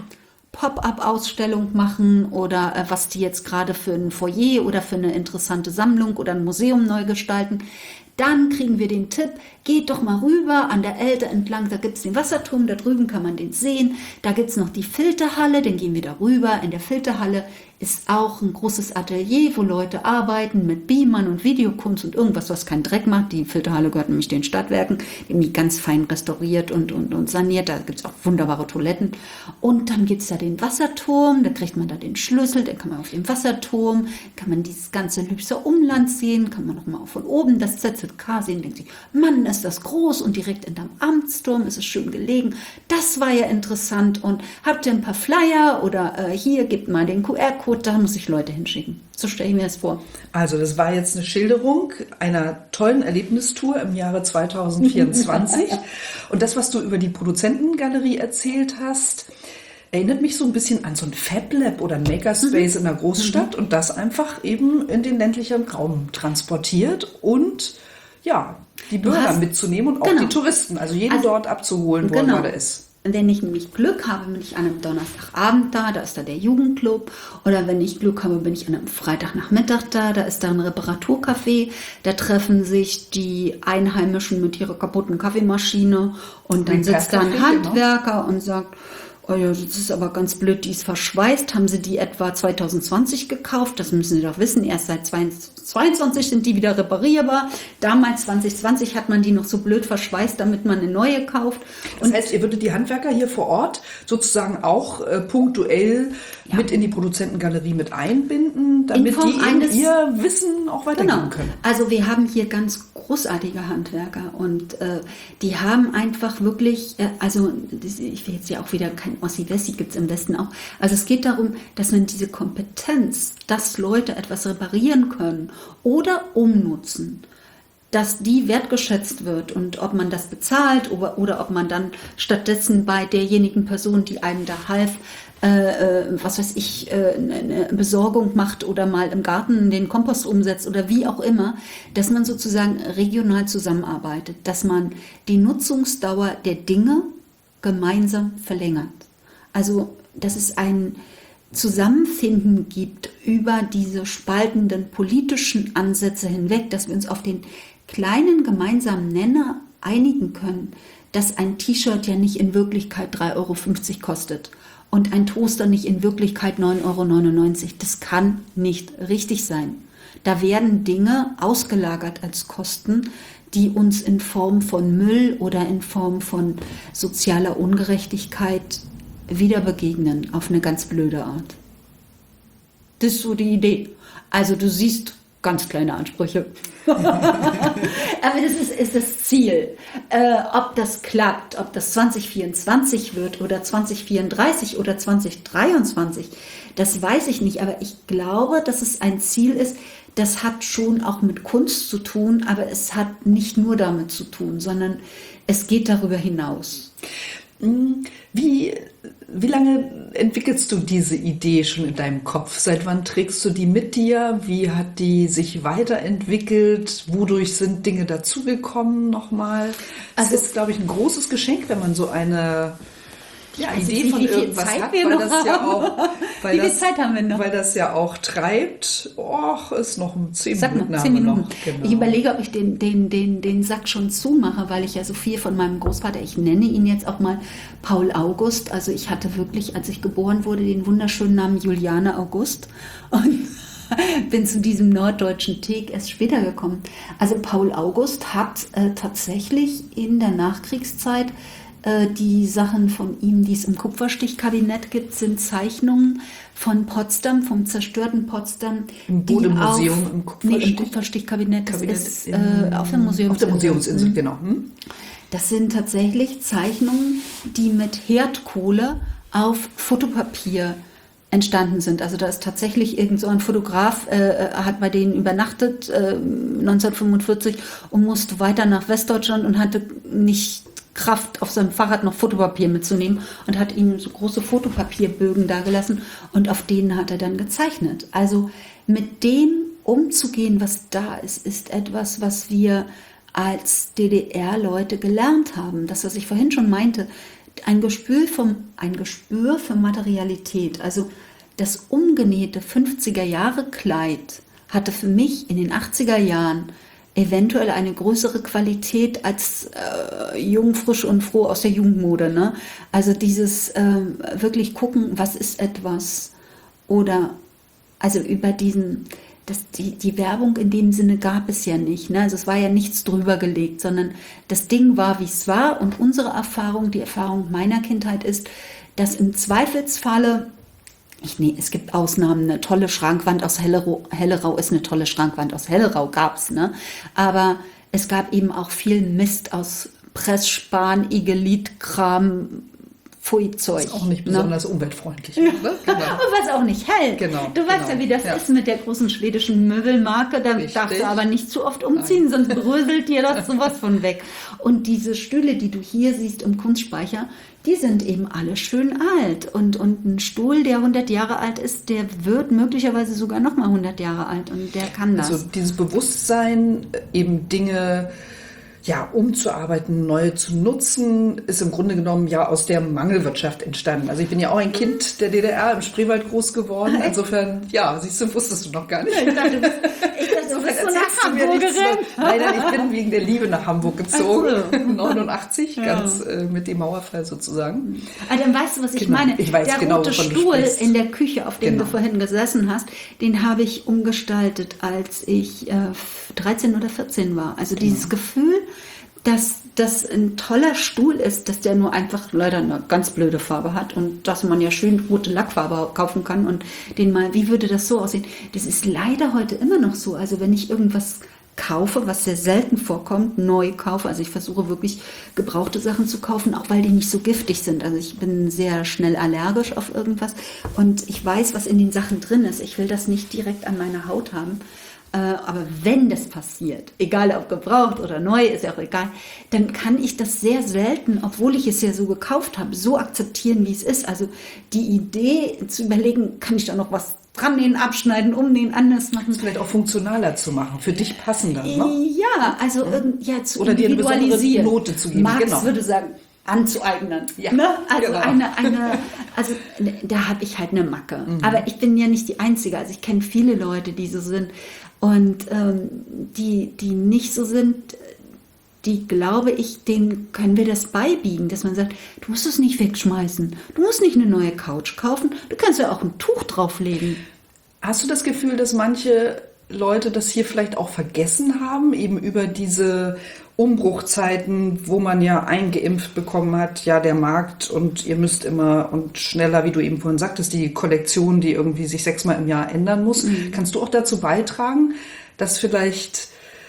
Pop-up-Ausstellung machen oder äh, was die jetzt gerade für ein Foyer oder für eine interessante Sammlung oder ein Museum neu gestalten, dann kriegen wir den Tipp, geht doch mal rüber an der Elbe entlang, da gibt es den Wasserturm, da drüben kann man den sehen, da gibt es noch die Filterhalle, dann gehen wir da rüber. In der Filterhalle ist auch ein großes Atelier, wo Leute arbeiten mit Beamern und Videokunst und irgendwas, was keinen Dreck macht. Die Filterhalle gehört nämlich den Stadtwerken, die ganz fein restauriert und, und, und saniert, da gibt es auch wunderbare Toiletten. Und dann gibt es da den Wasserturm, da kriegt man da den Schlüssel, dann kann man auf dem Wasserturm, kann man dieses ganze Lübser Umland sehen, kann man nochmal von oben das Z Z K sehen, denkt sich, Mann, ist das groß und direkt hinterm Amtsturm ist es schön gelegen. Das war ja interessant und habt ihr ein paar Flyer oder äh, hier, gebt mal den Q R-Code, da muss ich Leute hinschicken. So stelle ich mir das vor. Also das war jetzt eine Schilderung einer tollen Erlebnistour im Jahre zwanzig vierundzwanzig. Und das, was du über die Produzentengalerie erzählt hast, erinnert mich so ein bisschen an so ein Fab Lab oder ein Makerspace mhm. in einer Großstadt mhm. und das einfach eben in den ländlichen Raum transportiert und ja, die Bürger hast, mitzunehmen und auch genau. die Touristen, also jeden also, dort abzuholen, wo genau. er gerade ist. Wenn ich nämlich Glück habe, bin ich an einem Donnerstagabend da, da ist da der Jugendclub. Oder wenn ich Glück habe, bin ich an einem Freitagnachmittag da, da ist da ein Reparaturcafé. Da treffen sich die Einheimischen mit ihrer kaputten Kaffeemaschine und dann sitzt da ein Handwerker genau. und sagt, oh ja, das ist aber ganz blöd, die ist verschweißt. Haben Sie die etwa zwanzig zwanzig gekauft? Das müssen Sie doch wissen. Erst seit zwanzig zweiundzwanzig sind die wieder reparierbar. Damals zwanzig zwanzig hat man die noch so blöd verschweißt, damit man eine neue kauft. Und das heißt, ihr würdet die Handwerker hier vor Ort sozusagen auch äh, punktuell ja. mit in die Produzentengalerie mit einbinden, damit die eines, ihr Wissen auch weitergeben genau. können. Also wir haben hier ganz großartige Handwerker und äh, die haben einfach wirklich, äh, also ich will jetzt ja auch wieder kein Ossi-Wessi, gibt es im Westen auch, also es geht darum, dass man diese Kompetenz, dass Leute etwas reparieren können oder umnutzen, dass die wertgeschätzt wird und ob man das bezahlt oder, oder ob man dann stattdessen bei derjenigen Person, die einem da half, äh, was weiß ich, äh, eine Besorgung macht oder mal im Garten den Kompost umsetzt oder wie auch immer, dass man sozusagen regional zusammenarbeitet, dass man die Nutzungsdauer der Dinge gemeinsam verlängert. Also, dass es ein Zusammenfinden gibt über diese spaltenden politischen Ansätze hinweg, dass wir uns auf den kleinen gemeinsamen Nenner einigen können, dass ein T-Shirt ja nicht in Wirklichkeit drei Euro fünfzig kostet und ein Toaster nicht in Wirklichkeit neun Euro neunundneunzig. Das kann nicht richtig sein. Da werden Dinge ausgelagert als Kosten, die uns in Form von Müll oder in Form von sozialer Ungerechtigkeit wieder begegnen, auf eine ganz blöde Art. Das ist so die Idee. Also du siehst ganz kleine Ansprüche. Aber das ist, ist das Ziel. Äh, ob das klappt, ob das zwanzig vierundzwanzig wird oder zwanzig vierunddreißig oder zwanzig dreiundzwanzig, das weiß ich nicht. Aber ich glaube, dass es ein Ziel ist, das hat schon auch mit Kunst zu tun, aber es hat nicht nur damit zu tun, sondern es geht darüber hinaus. Wie, wie lange entwickelst du diese Idee schon in deinem Kopf? Seit wann trägst du die mit dir? Wie hat die sich weiterentwickelt? Wodurch sind Dinge dazugekommen nochmal? Also es ist, glaube ich, ein großes Geschenk, wenn man so eine ja, Idee von irgendwas hat, weil das ja auch, weil wie viel das, Zeit haben wir noch? Weil das ja auch treibt. Och, ist noch zehn Sag Minuten. Noch, zehn Minuten. Noch. Genau. Ich überlege, ob ich den, den, den, den Sack schon zumache, weil ich ja so viel von meinem Großvater, ich nenne ihn jetzt auch mal Paul August. Also ich hatte wirklich, als ich geboren wurde, den wunderschönen Namen Juliane August und bin zu diesem norddeutschen Teek erst später gekommen. Also Paul August hat äh, tatsächlich in der Nachkriegszeit die Sachen von ihm, die es im Kupferstichkabinett gibt, sind Zeichnungen von Potsdam, vom zerstörten Potsdam. Im Bodemuseum, im Kupferstich? Nee, im Kupferstichkabinett, das Kabinett ist in, äh, auf der Museumsinsel. Auf der Museumsinsel, mhm. genau. Hm? Das sind tatsächlich Zeichnungen, die mit Herdkohle auf Fotopapier entstanden sind. Also da ist tatsächlich irgend so ein Fotograf, äh, hat bei denen übernachtet, äh, neunzehnhundertfünfundvierzig, und musste weiter nach Westdeutschland und hatte nicht Kraft, auf seinem Fahrrad noch Fotopapier mitzunehmen und hat ihm so große Fotopapierbögen dagelassen und auf denen hat er dann gezeichnet. Also mit dem umzugehen, was da ist, ist etwas, was wir als D D R-Leute gelernt haben. Das, was ich vorhin schon meinte, ein Gespür, vom, ein Gespür für Materialität. Also das umgenähte fünfziger-Jahre-Kleid hatte für mich in den achtziger Jahren eventuell eine größere Qualität als äh, jung, frisch und froh aus der Jugendmode. Ne? Also dieses äh, wirklich gucken, was ist etwas, oder also über diesen, das, die, die Werbung in dem Sinne gab es ja nicht. Ne? Also es war ja nichts drüber gelegt, sondern das Ding war, wie es war, und unsere Erfahrung, die Erfahrung meiner Kindheit ist, dass im Zweifelsfalle, Ich, nee, es gibt Ausnahmen, eine tolle Schrankwand aus Hellerau, Hellerau ist eine tolle Schrankwand aus Hellerau, gab es, ne? Aber es gab eben auch viel Mist aus Pressspan, Igelit-Kram, Pfui-Zeug. Ist auch nicht ne? besonders umweltfreundlich. Ja. Ne? Genau. Und was auch nicht hält. Genau, du weißt genau. ja, wie das ja. ist mit der großen schwedischen Möbelmarke. Da Richtig. darfst du aber nicht zu oft umziehen, Nein. sonst bröselt dir das sowas von weg. Und diese Stühle, die du hier siehst im Kunstspeicher, die sind eben alle schön alt. Und, und ein Stuhl, der hundert Jahre alt ist, der wird möglicherweise sogar noch mal hundert Jahre alt. Und der kann das. Also dieses Bewusstsein, eben Dinge ja, umzuarbeiten, neue zu nutzen, ist im Grunde genommen ja aus der Mangelwirtschaft entstanden. Also ich bin ja auch ein Kind der D D R im Spreewald groß geworden. Insofern, ja, siehst du, wusstest du noch gar nicht. Ich dachte, du bist, ich dachte, du bist so eine Hamburgerin. Nein, nein, ich bin wegen der Liebe nach Hamburg gezogen. So. neunundachtzig, ja. ganz äh, mit dem Mauerfall sozusagen. Aber dann weißt du, was ich genau. meine. Ich weiß der genau, rote wovon du Stuhl sprichst. in der Küche, auf dem Genau. du vorhin gesessen hast, den habe ich umgestaltet, als ich äh, dreizehn oder vierzehn war. Also genau. dieses Gefühl, dass das ein toller Stuhl ist, dass der nur einfach leider eine ganz blöde Farbe hat und dass man ja schön rote Lackfarbe kaufen kann und den mal, wie würde das so aussehen? Das ist leider heute immer noch so. Also wenn ich irgendwas kaufe, was sehr selten vorkommt, neu kaufe. Also ich versuche wirklich gebrauchte Sachen zu kaufen, auch weil die nicht so giftig sind. Also ich bin sehr schnell allergisch auf irgendwas und ich weiß, was in den Sachen drin ist. Ich will das nicht direkt an meiner Haut haben. Aber wenn das passiert, egal ob gebraucht oder neu, ist ja auch egal, dann kann ich das sehr selten, obwohl ich es ja so gekauft habe, so akzeptieren, wie es ist. Also die Idee zu überlegen, kann ich da noch was dran nähen, abschneiden, umnähen, anders machen. Das vielleicht auch funktionaler zu machen, für dich passender, ne? Ja, also ja, ja zu oder dir eine besondere Note zu geben. Marx genau. würde sagen, anzueignen. Ja, ne? Also genau. eine, eine, also da habe ich halt eine Macke. Mhm. Aber ich bin ja nicht die Einzige. Also ich kenne viele Leute, die so sind. Und ähm, die, die nicht so sind, die, glaube ich, denen können wir das beibiegen, dass man sagt, du musst es nicht wegschmeißen, du musst nicht eine neue Couch kaufen, du kannst ja auch ein Tuch drauflegen. Hast du das Gefühl, dass manche Leute das hier vielleicht auch vergessen haben, eben über diese Umbruchzeiten, wo man ja eingeimpft bekommen hat, ja, der Markt und ihr müsst immer und schneller, wie du eben vorhin sagtest, die Kollektion, die irgendwie sich sechsmal im Jahr ändern muss. Mhm. Kannst du auch dazu beitragen, dass vielleicht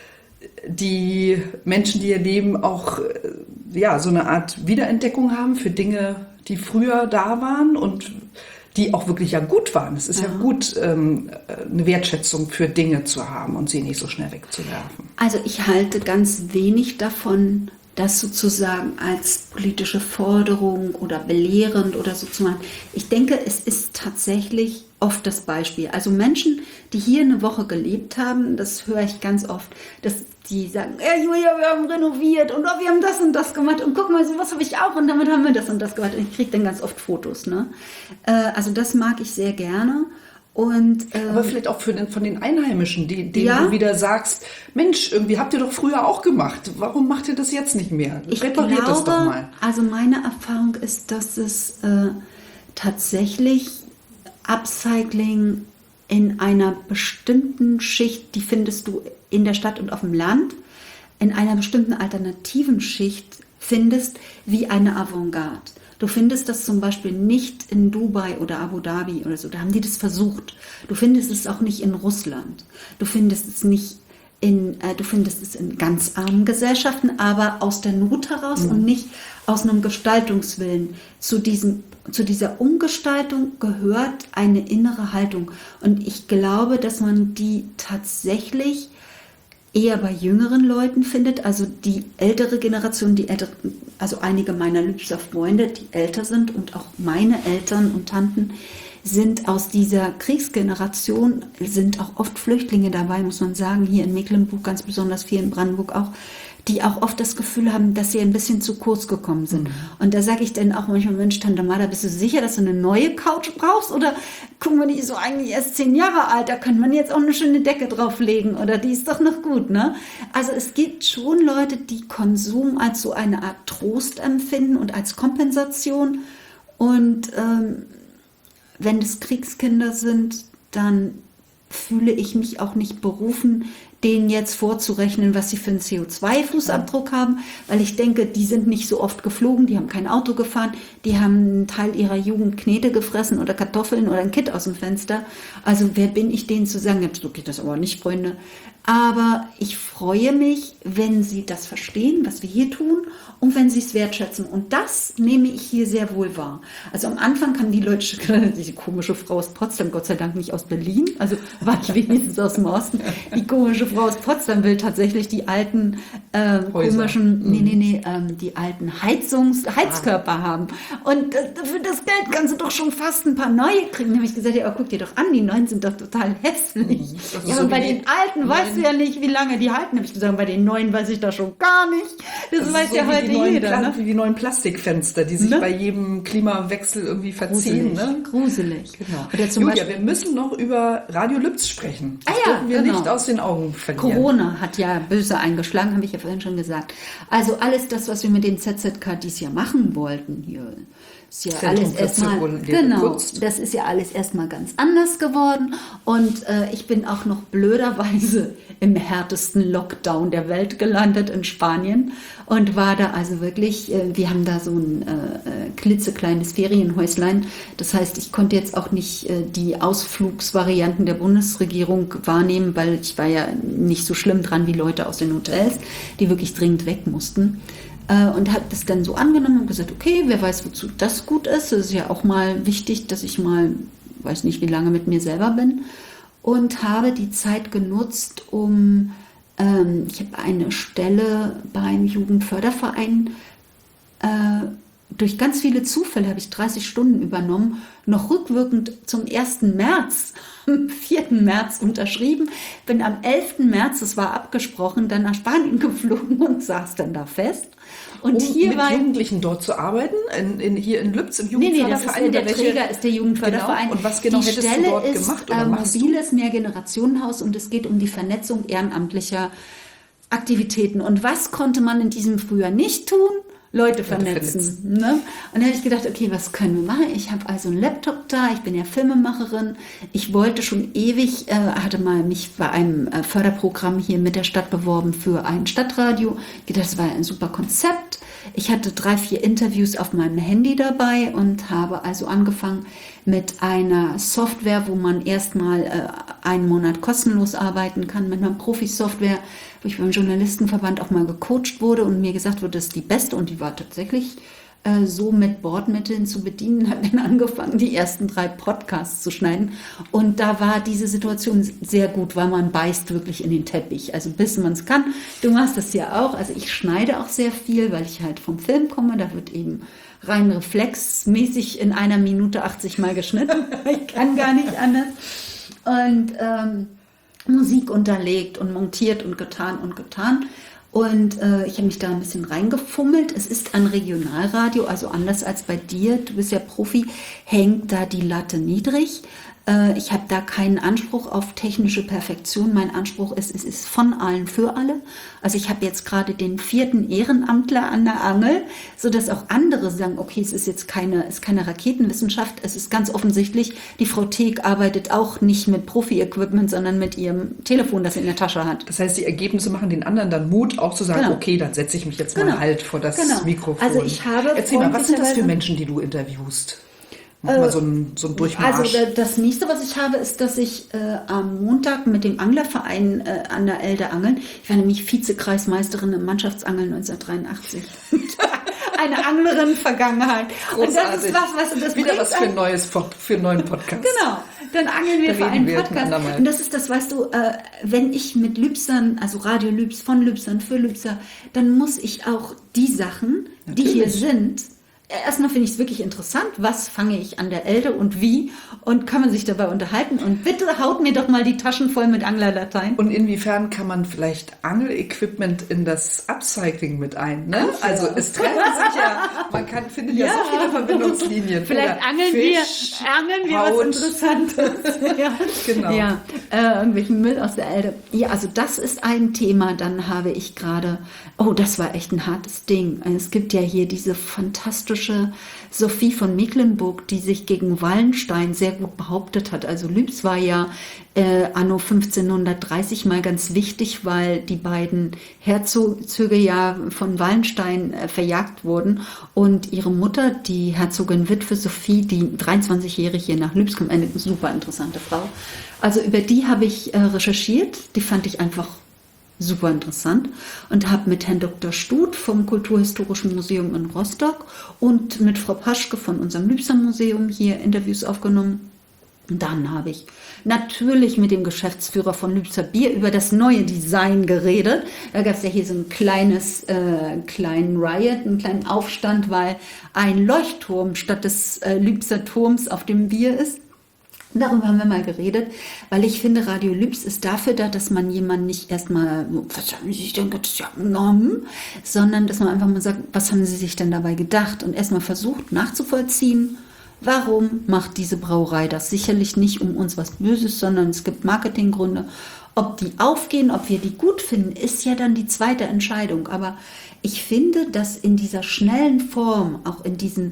die Menschen, die ihr leben, auch ja, so eine Art Wiederentdeckung haben für Dinge, die früher da waren und die auch wirklich ja gut waren. Es ist ja, ja gut, ähm, eine Wertschätzung für Dinge zu haben und sie nicht so schnell wegzuwerfen. Also ich halte ganz wenig davon, das sozusagen als politische Forderung oder belehrend oder so zu machen. Ich denke, es ist tatsächlich oft das Beispiel. Also Menschen, die hier eine Woche gelebt haben, das höre ich ganz oft, dass die sagen, ja Julia, wir haben renoviert und oh, wir haben das und das gemacht und guck mal, sowas habe ich auch und damit haben wir das und das gemacht. Und ich kriege dann ganz oft Fotos. Ne? Äh, also das mag ich sehr gerne. Und, ähm, aber vielleicht auch für den, von den Einheimischen, die, denen ja? du wieder sagst, Mensch, irgendwie habt ihr doch früher auch gemacht. Warum macht ihr das jetzt nicht mehr? Ich Repariert glaube, das doch mal. Also meine Erfahrung ist, dass es äh, tatsächlich Upcycling in einer bestimmten Schicht, die findest du in der Stadt und auf dem Land, in einer bestimmten alternativen Schicht findest, wie eine Avantgarde. Du findest das zum Beispiel nicht in Dubai oder Abu Dhabi oder so, da haben die das versucht. Du findest es auch nicht in Russland. Du findest es nicht in, äh, du findest es in ganz armen Gesellschaften, aber aus der Not heraus mhm. und nicht aus einem Gestaltungswillen. Zu diesem, zu dieser Umgestaltung gehört eine innere Haltung. Und ich glaube, dass man die tatsächlich eher bei jüngeren Leuten findet, also die ältere Generation, die ältere, also einige meiner Lübser Freunde, die älter sind und auch meine Eltern und Tanten sind aus dieser Kriegsgeneration, sind auch oft Flüchtlinge dabei, muss man sagen, hier in Mecklenburg ganz besonders viel, in Brandenburg auch, die auch oft das Gefühl haben, dass sie ein bisschen zu kurz gekommen sind. Mhm. Und da sage ich dann auch manchmal, Mensch, Tante Mada, bist du sicher, dass du eine neue Couch brauchst? Oder guck mal, die ist so eigentlich erst zehn Jahre alt, da könnte man jetzt auch eine schöne Decke drauflegen oder die ist doch noch gut, ne? Also es gibt schon Leute, die Konsum als so eine Art Trost empfinden und als Kompensation. Und ähm, wenn das Kriegskinder sind, dann fühle ich mich auch nicht berufen, denen jetzt vorzurechnen, was sie für einen C O zwei Fußabdruck haben, weil ich denke, die sind nicht so oft geflogen, die haben kein Auto gefahren, die haben einen Teil ihrer Jugend Knete gefressen oder Kartoffeln oder ein Kind aus dem Fenster. Also wer bin ich, denen zu sagen, so geht das aber nicht, Freunde. Aber ich freue mich, wenn sie das verstehen, was wir hier tun und wenn sie es wertschätzen. Und das nehme ich hier sehr wohl wahr. Also am Anfang haben die Leute schon gedacht, diese komische Frau aus Potsdam, Gott sei Dank nicht aus Berlin, also war ich wenigstens aus dem Osten. Die komische Frau aus Potsdam will tatsächlich die alten äh, komischen, mhm. nee, nee, nee, ähm, die alten Heizungs, Heizkörper ah. haben. Und äh, für das Geld kannst du doch schon fast ein paar neue kriegen. Da habe ich gesagt, ja, aber guck dir doch an, die neuen sind doch total hässlich. Mhm. Ja, aber so bei den alten weißt du ja nicht, wie lange die halten. Habe ich gesagt, bei den neuen weiß ich das schon gar nicht. Das, das weiß so ja heute jeder. Pla- ne? Wie die neuen Plastikfenster, die sich ne? bei jedem Klimawechsel irgendwie verziehen. Gruselig. Ne? Gruselig. Genau. Oder zum Julia, Beispiel, wir müssen noch über Radio Lübz sprechen. Das ah ja, dürfen wir genau. nicht aus den Augen verlieren. Corona hat ja böse eingeschlagen, habe ich ja vorhin schon gesagt. Also alles das, was wir mit den Z Z K dieses Jahr machen wollten, hier ist ja Zentrum alles für erstmal, zirkuläre genau, Kunst. das ist ja alles erstmal ganz anders geworden und äh, ich bin auch noch blöderweise im härtesten Lockdown der Welt gelandet in Spanien und war da also wirklich, äh, wir haben da so ein äh, klitzekleines Ferienhäuslein, das heißt, ich konnte jetzt auch nicht äh, die Ausflugsvarianten der Bundesregierung wahrnehmen, weil ich war ja nicht so schlimm dran wie Leute aus den Hotels, die wirklich dringend weg mussten. Und habe das dann so angenommen und gesagt, okay, wer weiß, wozu das gut ist. Es ist ja auch mal wichtig, dass ich mal, weiß nicht, wie lange mit mir selber bin. Und habe die Zeit genutzt, um, ähm, ich habe eine Stelle beim Jugendförderverein, äh, durch ganz viele Zufälle habe ich dreißig Stunden übernommen, noch rückwirkend zum ersten März, am vierten März unterschrieben, bin am elften März, das war abgesprochen, dann nach Spanien geflogen und saß dann da fest. Und um hier mit war Jugendlichen dort zu arbeiten, in, in, hier in Lübz im Nee, nee, das ist, Jugendförderverein? der welche- Träger ist der Jugendförderverein. Genau. Und was genau die hättest Stelle du dort ist, gemacht oder äh, machst du? mobiles Mehrgenerationenhaus und es geht um die Vernetzung ehrenamtlicher Aktivitäten. Und was konnte man in diesem Frühjahr nicht tun? Leute vernetzen. Ne? Und da habe ich gedacht, okay, was können wir machen? Ich habe also einen Laptop da, ich bin ja Filmemacherin. Ich wollte schon ewig, äh, hatte mal mich bei einem äh, Förderprogramm hier mit der Stadt beworben für ein Stadtradio. Ich dachte, das war ein super Konzept. Ich hatte drei, vier Interviews auf meinem Handy dabei und habe also angefangen mit einer Software, wo man erstmal äh, einen Monat kostenlos arbeiten kann, mit einer Profi-Software, wo ich beim Journalistenverband auch mal gecoacht wurde und mir gesagt wurde, das ist die beste und die war tatsächlich äh, so mit Bordmitteln zu bedienen, habe dann angefangen, die ersten drei Podcasts zu schneiden und da war diese Situation sehr gut, weil man beißt wirklich in den Teppich, also bis man es kann. Du machst das ja auch, also ich schneide auch sehr viel, weil ich halt vom Film komme, da wird eben rein reflexmäßig in einer Minute achtzig Mal geschnitten, ich kann gar nicht anders und ähm, Musik unterlegt und montiert und getan und getan. Und äh, ich habe mich da ein bisschen reingefummelt. Es ist ein Regionalradio, also anders als bei dir, du bist ja Profi, hängt da die Latte niedrig. Äh, ich habe da keinen Anspruch auf technische Perfektion. Mein Anspruch ist, es ist von allen für alle. Also ich habe jetzt gerade den vierten Ehrenamtler an der Angel, sodass auch andere sagen, okay, es ist jetzt keine, es ist keine Raketenwissenschaft, es ist ganz offensichtlich, die Frau Teek arbeitet auch nicht mit Profi-Equipment, sondern mit ihrem Telefon, das sie in der Tasche hat. Das heißt, die Ergebnisse machen den anderen dann Mut, auch zu sagen, Genau. okay, dann setze ich mich jetzt Genau. mal halt vor das Genau. Mikrofon. Also ich habe Erzähl mal, was sind das für freundlicherweise- Menschen, die du interviewst? Mach mal so einen, so einen Durchmarsch. Also da- das nächste, was ich habe, ist, dass ich äh, am Montag mit dem Anglerverein äh, an der Elde angeln. Ich war nämlich Vizekreismeisterin im Mannschaftsangeln neunzehnhundertdreiundachtzig. Eine Anglerin-Vergangenheit. Und das Großartig. ist was, was das Wieder bringt was für, ein einen- neues, Pod- für einen neuen Podcast. Genau, dann angeln wir Da für reden einen wir ein Podcast. andermal. Und das ist das, weißt du, äh, wenn ich mit Lübsern, also Radio Lübs, von Lübsern, für Lübser, dann muss ich auch die Sachen, die hier Natürlich. sind, erstmal finde ich es wirklich interessant, was fange ich an der Elde und wie und kann man sich dabei unterhalten und bitte haut mir doch mal die Taschen voll mit Anglerdateien. Und inwiefern kann man vielleicht Angelequipment in das Upcycling mit ein? Ne? Ach ja. Also es treffen sich ja, man kann, findet ja, Ja. so viele Verbindungslinien. Vielleicht Oder angeln Fisch, wir, angeln wir Haut. was Interessantes. ja. Genau. Ja, äh, irgendwelchen Müll aus der Elde. Ja, also das ist ein Thema. Dann habe ich gerade, oh, das war echt ein hartes Ding. Es gibt ja hier diese fantastische Sophie von Mecklenburg, die sich gegen Wallenstein sehr gut behauptet hat. Also Lübs war ja äh, anno fünfzehnhundertdreißig mal ganz wichtig, weil die beiden Herzöge ja von Wallenstein äh, verjagt wurden und ihre Mutter, die Herzogin Witwe Sophie, die dreiundzwanzigjährig hier nach Lübs kommt, eine super interessante Frau. Also über die habe ich äh, recherchiert, die fand ich einfach super interessant und habe mit Herrn Doktor Stut vom Kulturhistorischen Museum in Rostock und mit Frau Paschke von unserem Lübser Museum hier Interviews aufgenommen. Und dann habe ich natürlich mit dem Geschäftsführer von Lübser Bier über das neue Design geredet. Da gab es ja hier so ein kleines, äh, kleinen Riot, einen kleinen Aufstand, weil ein Leuchtturm statt des äh, Lübser Turms auf dem Bier ist. Darüber haben wir mal geredet, weil ich finde, Radio Lübs ist dafür da, dass man jemanden nicht erstmal, was haben Sie sich denn gedacht, sondern dass man einfach mal sagt, was haben Sie sich denn dabei gedacht und erstmal versucht nachzuvollziehen, warum macht diese Brauerei das? Sicherlich nicht um uns was Böses, sondern es gibt Marketinggründe. Ob die aufgehen, ob wir die gut finden, ist ja dann die zweite Entscheidung. Aber ich finde, dass in dieser schnellen Form, auch in diesen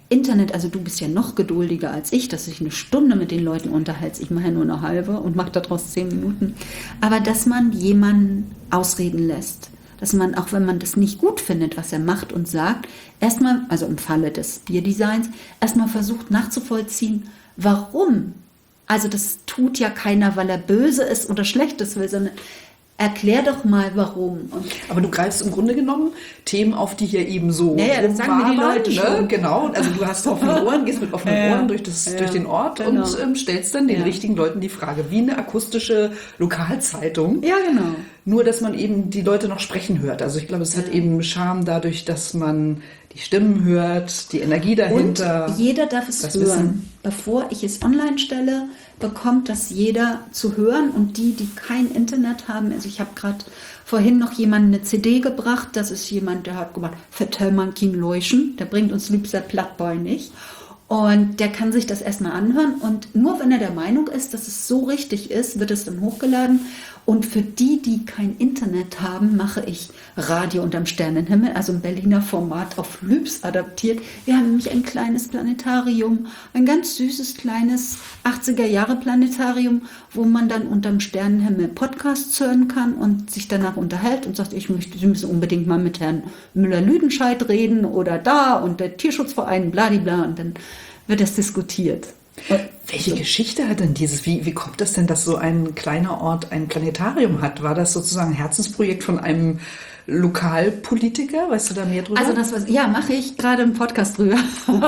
Internet, also du bist ja noch geduldiger als ich, dass ich eine Stunde mit den Leuten unterhalte. Ich mache ja nur eine halbe und mache daraus zehn Minuten. Aber dass man jemanden ausreden lässt, dass man, auch wenn man das nicht gut findet, was er macht und sagt, erstmal, also im Falle des Bierdesigns, erstmal versucht nachzuvollziehen, warum. Also das tut ja keiner, weil er böse ist oder Schlechtes will, sondern erklär doch mal, warum. Und aber du greifst im Grunde genommen Themen auf, die hier eben so ja, ja, das sagen mir die Leute ne? schon. Genau, also du hast offene Ohren, gehst mit offenen Ja, Ohren durch, das, ja, durch den Ort genau. und ähm, stellst dann den Ja. richtigen Leuten die Frage, wie eine akustische Lokalzeitung. ja, genau. Nur, dass man eben die Leute noch sprechen hört. Also ich glaube, es hat eben Charme dadurch, dass man die Stimmen hört, die Energie dahinter. Und jeder darf es das hören. Wissen. Bevor ich es online stelle, bekommt das jeder zu hören. Und die, die kein Internet haben, also ich habe gerade vorhin noch jemanden eine C D gebracht, das ist jemand, der hat gemacht, Vertell man King Leuschen, der bringt uns liebster Plattboy nicht. Und der kann sich das erstmal anhören und nur wenn er der Meinung ist, dass es so richtig ist, wird es dann hochgeladen. Und für die, die kein Internet haben, mache ich Radio unterm Sternenhimmel, also ein Berliner Format auf Lübs adaptiert. Wir haben nämlich ein kleines Planetarium, ein ganz süßes, kleines achtziger-Jahre-Planetarium, wo man dann unterm Sternenhimmel Podcasts hören kann und sich danach unterhält und sagt, ich möchte, Sie müssen unbedingt mal mit Herrn Müller-Lüdenscheid reden oder da und der Tierschutzverein, bladibla, und dann wird das diskutiert. Und welche Geschichte hat denn dieses? Wie, wie kommt das denn, dass so ein kleiner Ort ein Planetarium hat? War das sozusagen ein Herzensprojekt von einem Lokalpolitiker? Weißt du da mehr drüber? Also das was, ja, mache ich gerade im Podcast drüber.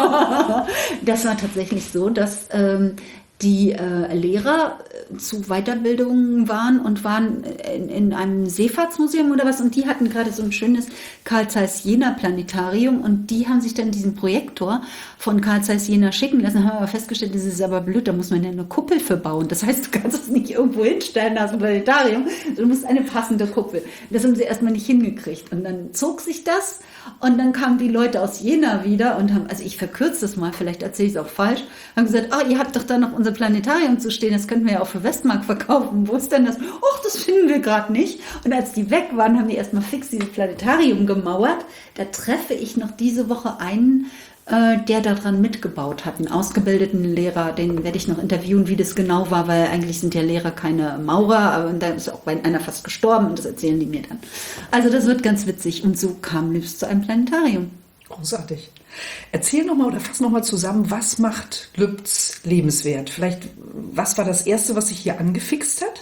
Das war tatsächlich so, dass ähm, die äh, Lehrer zu Weiterbildungen waren und waren in, in einem Seefahrtsmuseum oder was und die hatten gerade so ein schönes Carl Zeiss Jena Planetarium und die haben sich dann diesen Projektor von Carl Zeiss Jena schicken lassen, haben aber festgestellt, das ist aber blöd, da muss man ja eine Kuppel für bauen. Das heißt, du kannst es nicht irgendwo hinstellen als ein Planetarium, du musst eine passende Kuppel. Das haben sie erstmal nicht hingekriegt und dann zog sich das und dann kamen die Leute aus Jena wieder und haben, also ich verkürze das mal, vielleicht erzähle ich es auch falsch, haben gesagt, oh, ihr habt doch da noch unser Planetarium zu stehen, das könnten wir ja auch für Westmark verkaufen. Wo ist denn das? Och, das finden wir gerade nicht. Und als die weg waren, haben die erstmal fix dieses Planetarium gemauert. Da treffe ich noch diese Woche einen, äh, der daran mitgebaut hat, einen ausgebildeten Lehrer. Den werde ich noch interviewen, wie das genau war, weil eigentlich sind ja Lehrer keine Maurer, aber da ist auch einer fast gestorben und das erzählen die mir dann. Also das wird ganz witzig. Und so kam Lübs zu einem Planetarium. Großartig. Erzähl nochmal oder fass nochmal zusammen, was macht Lübz lebenswert? Vielleicht, was war das Erste, was sich hier angefixt hat?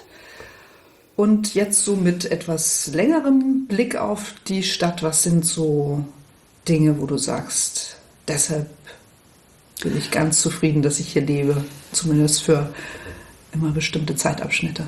Und jetzt so mit etwas längerem Blick auf die Stadt, was sind so Dinge, wo du sagst, deshalb bin ich ganz zufrieden, dass ich hier lebe, zumindest für immer bestimmte Zeitabschnitte.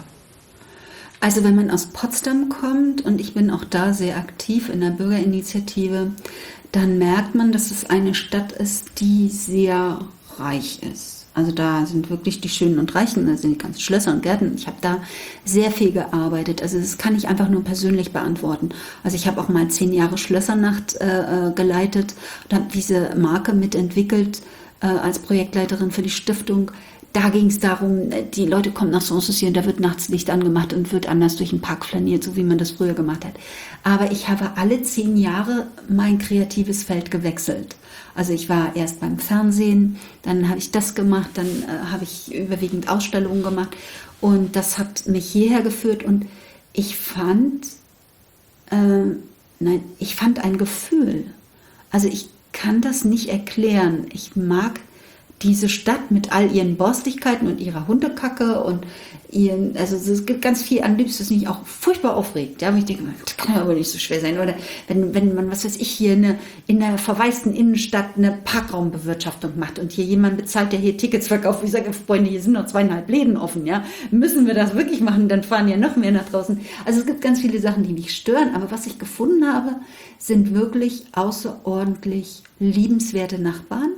Also wenn man aus Potsdam kommt, und ich bin auch da sehr aktiv in der Bürgerinitiative, dann merkt man, dass es eine Stadt ist, die sehr reich ist. Also da sind wirklich die Schönen und Reichen, da sind die ganzen Schlösser und Gärten. Ich habe da sehr viel gearbeitet. Also das kann ich einfach nur persönlich beantworten. Also ich habe auch mal zehn Jahre Schlössernacht äh, geleitet und habe diese Marke mitentwickelt äh, als Projektleiterin für die Stiftung. Da ging es darum, die Leute kommen nach Sanssouci und da wird nachts Licht angemacht und wird anders durch den Park flaniert, so wie man das früher gemacht hat. Aber ich habe alle zehn Jahre mein kreatives Feld gewechselt. Also ich war erst beim Fernsehen, dann habe ich das gemacht, dann äh, habe ich überwiegend Ausstellungen gemacht und das hat mich hierher geführt und ich fand, äh, nein, ich fand ein Gefühl. Also ich kann das nicht erklären. Ich mag diese Stadt mit all ihren Borstigkeiten und ihrer Hundekacke und ihren, also es gibt ganz viel an Lübs, das mich auch furchtbar aufregt. Ja, wo ich denke, das kann ja aber nicht so schwer sein. Oder wenn, wenn man, was weiß ich, hier eine, in einer verwaisten Innenstadt eine Parkraumbewirtschaftung macht und hier jemand bezahlt, der hier Tickets verkauft. Ich sage, Freunde, hier sind noch zweieinhalb Läden offen, ja. Müssen wir das wirklich machen, dann fahren ja noch mehr nach draußen. Also es gibt ganz viele Sachen, die mich stören, aber was ich gefunden habe, sind wirklich außerordentlich liebenswerte Nachbarn.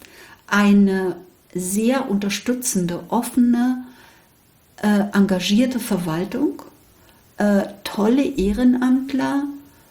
Eine sehr unterstützende, offene, äh, engagierte Verwaltung, äh, tolle Ehrenamtler,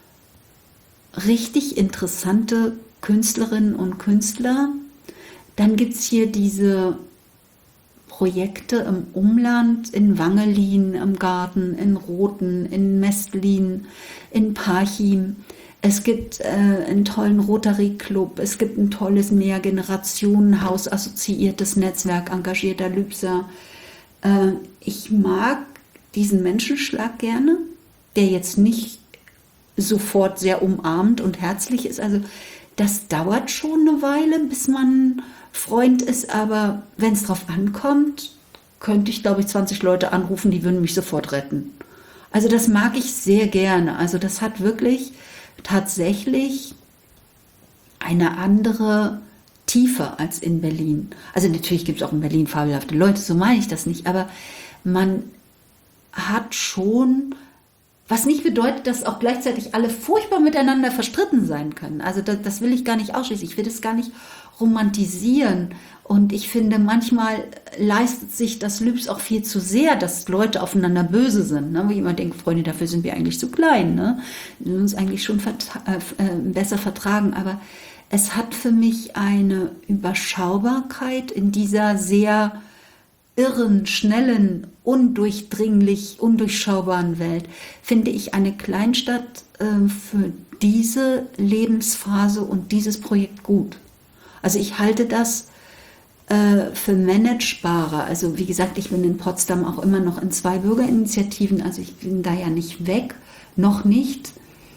richtig interessante Künstlerinnen und Künstler. Dann gibt es hier diese Projekte im Umland, in Wangelin im Garten, in Rothen, in Mestlin, in Parchim. Es gibt äh, einen tollen Rotary Club, es gibt ein tolles Mehrgenerationenhaus assoziiertes Netzwerk engagierter Lübser. Äh, ich mag diesen Menschenschlag gerne, der jetzt nicht sofort sehr umarmend und herzlich ist. Also das dauert schon eine Weile, bis man Freund ist, aber wenn es drauf ankommt, könnte ich, glaube ich, zwanzig Leute anrufen, die würden mich sofort retten. Also das mag ich sehr gerne. Also das hat wirklich tatsächlich eine andere Tiefe als in Berlin. Also natürlich gibt es auch in Berlin fabelhafte Leute, so meine ich das nicht, aber man hat schon, was nicht bedeutet, dass auch gleichzeitig alle furchtbar miteinander verstritten sein können. Also das, das will ich gar nicht ausschließen. Ich will das gar nicht romantisieren. Und ich finde, manchmal leistet sich das Lübs auch viel zu sehr, dass Leute aufeinander böse sind. Ne? Wo ich immer denke, Freunde, dafür sind wir eigentlich zu klein. Ne? Wir müssen uns eigentlich schon vertra- äh, besser vertragen. Aber es hat für mich eine Überschaubarkeit in dieser sehr irren, schnellen, undurchdringlich, undurchschaubaren Welt. Finde ich eine Kleinstadt äh, für diese Lebensphase und dieses Projekt gut. Also ich halte das für managebarer. Also wie gesagt, ich bin in Potsdam auch immer noch in zwei Bürgerinitiativen, also ich bin da ja nicht weg, noch nicht,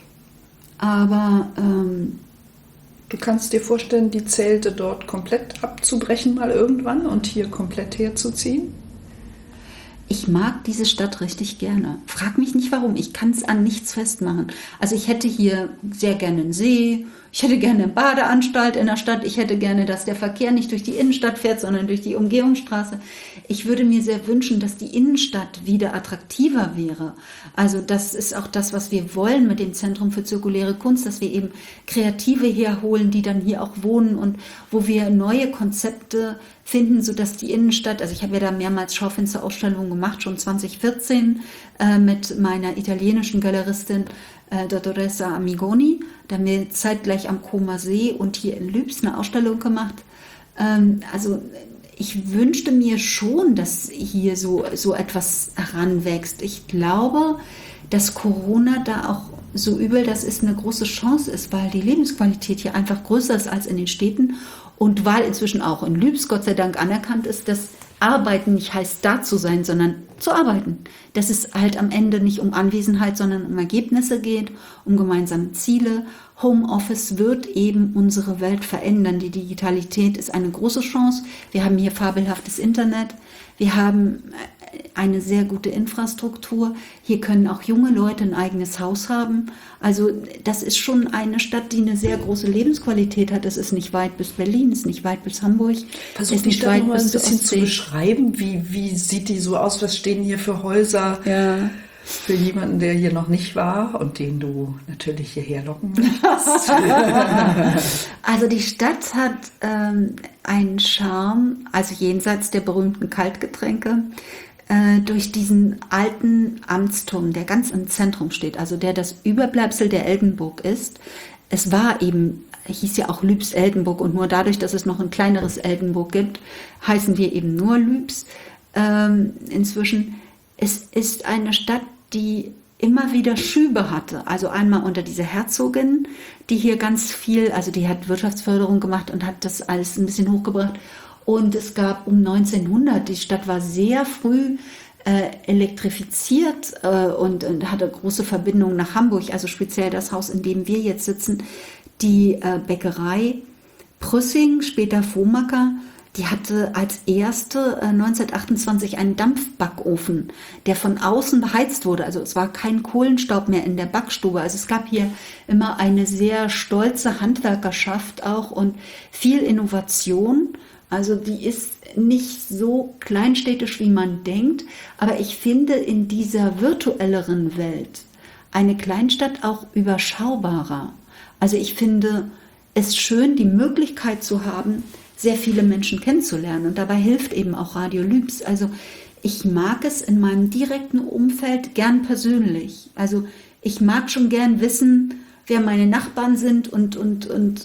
aber ähm, du kannst dir vorstellen, die Zelte dort komplett abzubrechen mal irgendwann und hier komplett herzuziehen? Ich mag diese Stadt richtig gerne. Frag mich nicht warum, ich kann es an nichts festmachen. Also ich hätte hier sehr gerne einen See, ich hätte gerne eine Badeanstalt in der Stadt, ich hätte gerne, dass der Verkehr nicht durch die Innenstadt fährt, sondern durch die Umgehungsstraße. Ich würde mir sehr wünschen, dass die Innenstadt wieder attraktiver wäre. Also das ist auch das, was wir wollen mit dem Zentrum für zirkuläre Kunst, dass wir eben Kreative herholen, die dann hier auch wohnen und wo wir neue Konzepte finden, sodass die Innenstadt, also ich habe ja da mehrmals Schaufensterausstellungen gemacht, schon zwanzig vierzehn äh, mit meiner italienischen Galeristin äh, Dottoressa Amigoni. Da haben wir zeitgleich am Comer See und hier in Lübs eine Ausstellung gemacht. Ähm, also ich wünschte mir schon, dass hier so, so etwas heranwächst. Ich glaube, dass Corona da auch, so übel das ist, eine große Chance ist, weil die Lebensqualität hier einfach größer ist als in den Städten und weil inzwischen auch in Lübs Gott sei Dank anerkannt ist, dass Arbeiten nicht heißt, da zu sein, sondern zu arbeiten. Dass es halt am Ende nicht um Anwesenheit, sondern um Ergebnisse geht, um gemeinsame Ziele. Homeoffice wird eben unsere Welt verändern. Die Digitalität ist eine große Chance. Wir haben hier fabelhaftes Internet. Wir haben eine sehr gute Infrastruktur. Hier können auch junge Leute ein eigenes Haus haben. Also das ist schon eine Stadt, die eine sehr große Lebensqualität hat. Es ist nicht weit bis Berlin, es ist nicht weit bis Hamburg. Versuch die Stadt noch mal ein bisschen zu beschreiben. Wie, wie sieht die so aus? Was stehen hier für Häuser? Ja. Für jemanden, der hier noch nicht war und den du natürlich hierher locken möchtest. Also die Stadt hat ähm, einen Charme, also jenseits der berühmten Kaltgetränke, äh, durch diesen alten Amtsturm, der ganz im Zentrum steht, also der das Überbleibsel der Eldenburg ist. Es war eben, hieß ja auch Lübs-Eldenburg und nur dadurch, dass es noch ein kleineres Eldenburg gibt, heißen wir eben nur Lübs. Ähm, inzwischen, es ist eine Stadt, die immer wieder Schübe hatte. Also einmal unter dieser Herzogin, die hier ganz viel, also die hat Wirtschaftsförderung gemacht und hat das alles ein bisschen hochgebracht. Und es gab um neunzehnhundert, die Stadt war sehr früh äh, elektrifiziert äh, und, und hatte große Verbindungen nach Hamburg, also speziell das Haus, in dem wir jetzt sitzen, die äh, Bäckerei Prüssing, später Vohmacker, die hatte als erste äh, neunzehnhundertachtundzwanzig einen Dampfbackofen, der von außen beheizt wurde. Also es war kein Kohlenstaub mehr in der Backstube. Also es gab hier immer eine sehr stolze Handwerkerschaft auch und viel Innovation. Also die ist nicht so kleinstädtisch, wie man denkt. Aber ich finde in dieser virtuelleren Welt eine Kleinstadt auch überschaubarer. Also ich finde es schön, die Möglichkeit zu haben, sehr viele Menschen kennenzulernen. Und dabei hilft eben auch Radio Lübs. Also ich mag es in meinem direkten Umfeld gern persönlich. Also ich mag schon gern wissen, wer meine Nachbarn sind und, und, und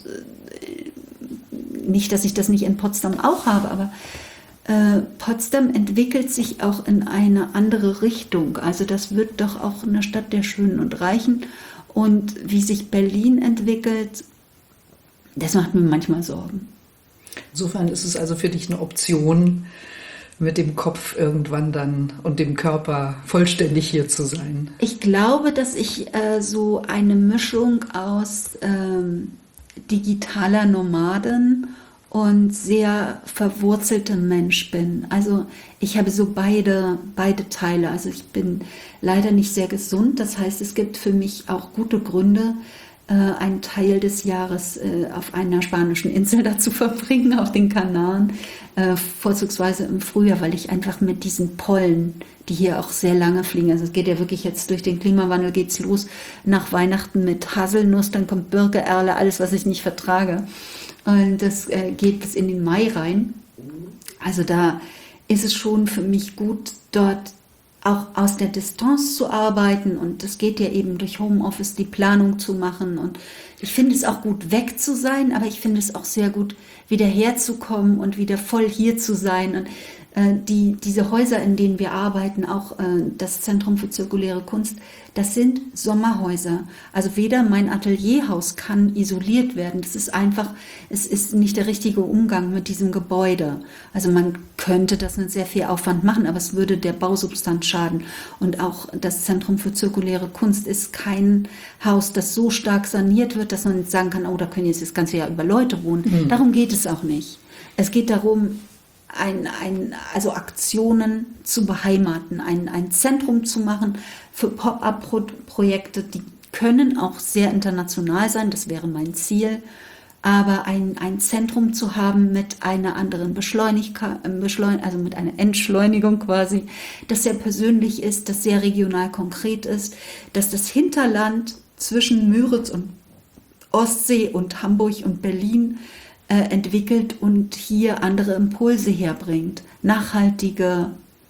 äh, nicht, dass ich das nicht in Potsdam auch habe, aber äh, Potsdam entwickelt sich auch in eine andere Richtung. Also das wird doch auch eine Stadt der Schönen und Reichen. Und wie sich Berlin entwickelt, das macht mir manchmal Sorgen. Insofern ist es also für dich eine Option, mit dem Kopf irgendwann dann und dem Körper vollständig hier zu sein. Ich glaube, dass ich äh, so eine Mischung aus ähm, digitaler Nomadin und sehr verwurzeltem Mensch bin. Also ich habe so beide, beide Teile. Also ich bin leider nicht sehr gesund. Das heißt, es gibt für mich auch gute Gründe, äh, einen Teil des Jahres äh, auf einer spanischen Insel da zu verbringen, auf den Kanaren, äh, vorzugsweise im Frühjahr, weil ich einfach mit diesen Pollen, die hier auch sehr lange fliegen, also es geht ja wirklich jetzt durch den Klimawandel, geht's los, nach Weihnachten mit Haselnuss, dann kommt Birke, Erle, alles, was ich nicht vertrage. Und das äh, geht bis in den Mai rein. Also da ist es schon für mich gut, dort auch aus der Distanz zu arbeiten. Und das geht ja eben durch Homeoffice, die Planung zu machen. Und ich finde es auch gut, weg zu sein, aber ich finde es auch sehr gut, wieder herzukommen und wieder voll hier zu sein. Und äh, die, diese Häuser, in denen wir arbeiten, auch äh, das Zentrum für zirkuläre Kunst, das sind Sommerhäuser. Also weder mein Atelierhaus kann isoliert werden. Das ist einfach, es ist nicht der richtige Umgang mit diesem Gebäude. Also man könnte das mit sehr viel Aufwand machen, aber es würde der Bausubstanz schaden. Und auch das Zentrum für zirkuläre Kunst ist kein Haus, das so stark saniert wird, dass man sagen kann, oh, da können jetzt das ganze Jahr über Leute wohnen. Mhm. Darum geht es auch nicht. Es geht darum, Ein, ein, also Aktionen zu beheimaten, ein, ein Zentrum zu machen für Pop-up-Projekte, die können auch sehr international sein, das wäre mein Ziel, aber ein, ein Zentrum zu haben mit einer anderen Beschleunigkeit, also mit einer Entschleunigung quasi, das sehr persönlich ist, das sehr regional konkret ist, dass das Hinterland zwischen Müritz und Ostsee und Hamburg und Berlin entwickelt und hier andere Impulse herbringt, nachhaltige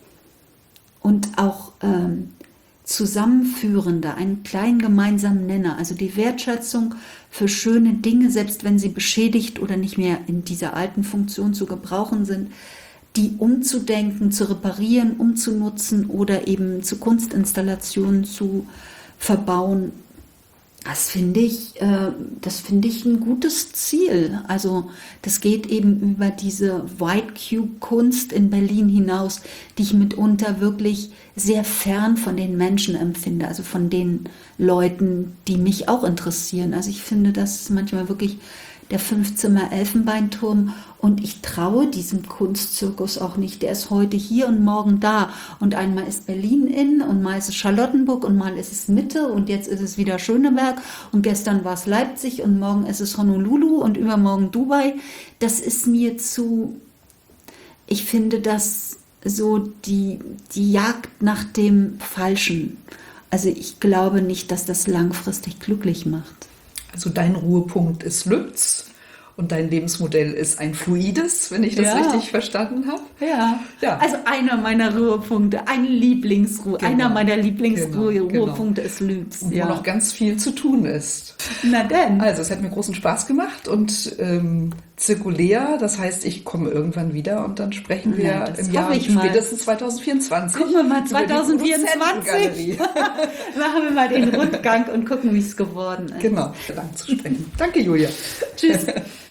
und auch ähm, zusammenführende, einen kleinen gemeinsamen Nenner, also die Wertschätzung für schöne Dinge, selbst wenn sie beschädigt oder nicht mehr in dieser alten Funktion zu gebrauchen sind, die umzudenken, zu reparieren, umzunutzen oder eben zu Kunstinstallationen zu verbauen. Das finde ich, äh, das finde ich ein gutes Ziel. Also das geht eben über diese White Cube Kunst in Berlin hinaus, die ich mitunter wirklich sehr fern von den Menschen empfinde, also von den Leuten, die mich auch interessieren. Also ich finde, das ist manchmal wirklich der Fünfzimmer-Elfenbeinturm und ich traue diesem Kunstzirkus auch nicht. Der ist heute hier und morgen da und einmal ist Berlin in und mal ist es Charlottenburg und mal ist es Mitte und jetzt ist es wieder Schöneberg und gestern war es Leipzig und morgen ist es Honolulu und übermorgen Dubai. Das ist mir zu, ich finde das so die, die Jagd nach dem Falschen. Also ich glaube nicht, dass das langfristig glücklich macht. Also dein Ruhepunkt ist Lübz und dein Lebensmodell ist ein fluides, wenn ich das ja. richtig verstanden habe. Ja. ja, also einer meiner Ruhepunkte, ein Lieblingsruhe, genau. einer meiner Lieblingsruhepunkte genau. ist Lübz. Wo ja. noch ganz viel zu tun ist. Na denn. Also es hat mir großen Spaß gemacht und ähm, zirkulär, das heißt, ich komme irgendwann wieder und dann sprechen wir ja, im Jahr spätestens zwanzig vierundzwanzig. Gucken wir mal zwanzig vierundzwanzig. Machen wir mal den Rundgang und gucken, wie es geworden ist. Genau, lang zu sprechen. Danke, Julia. Tschüss.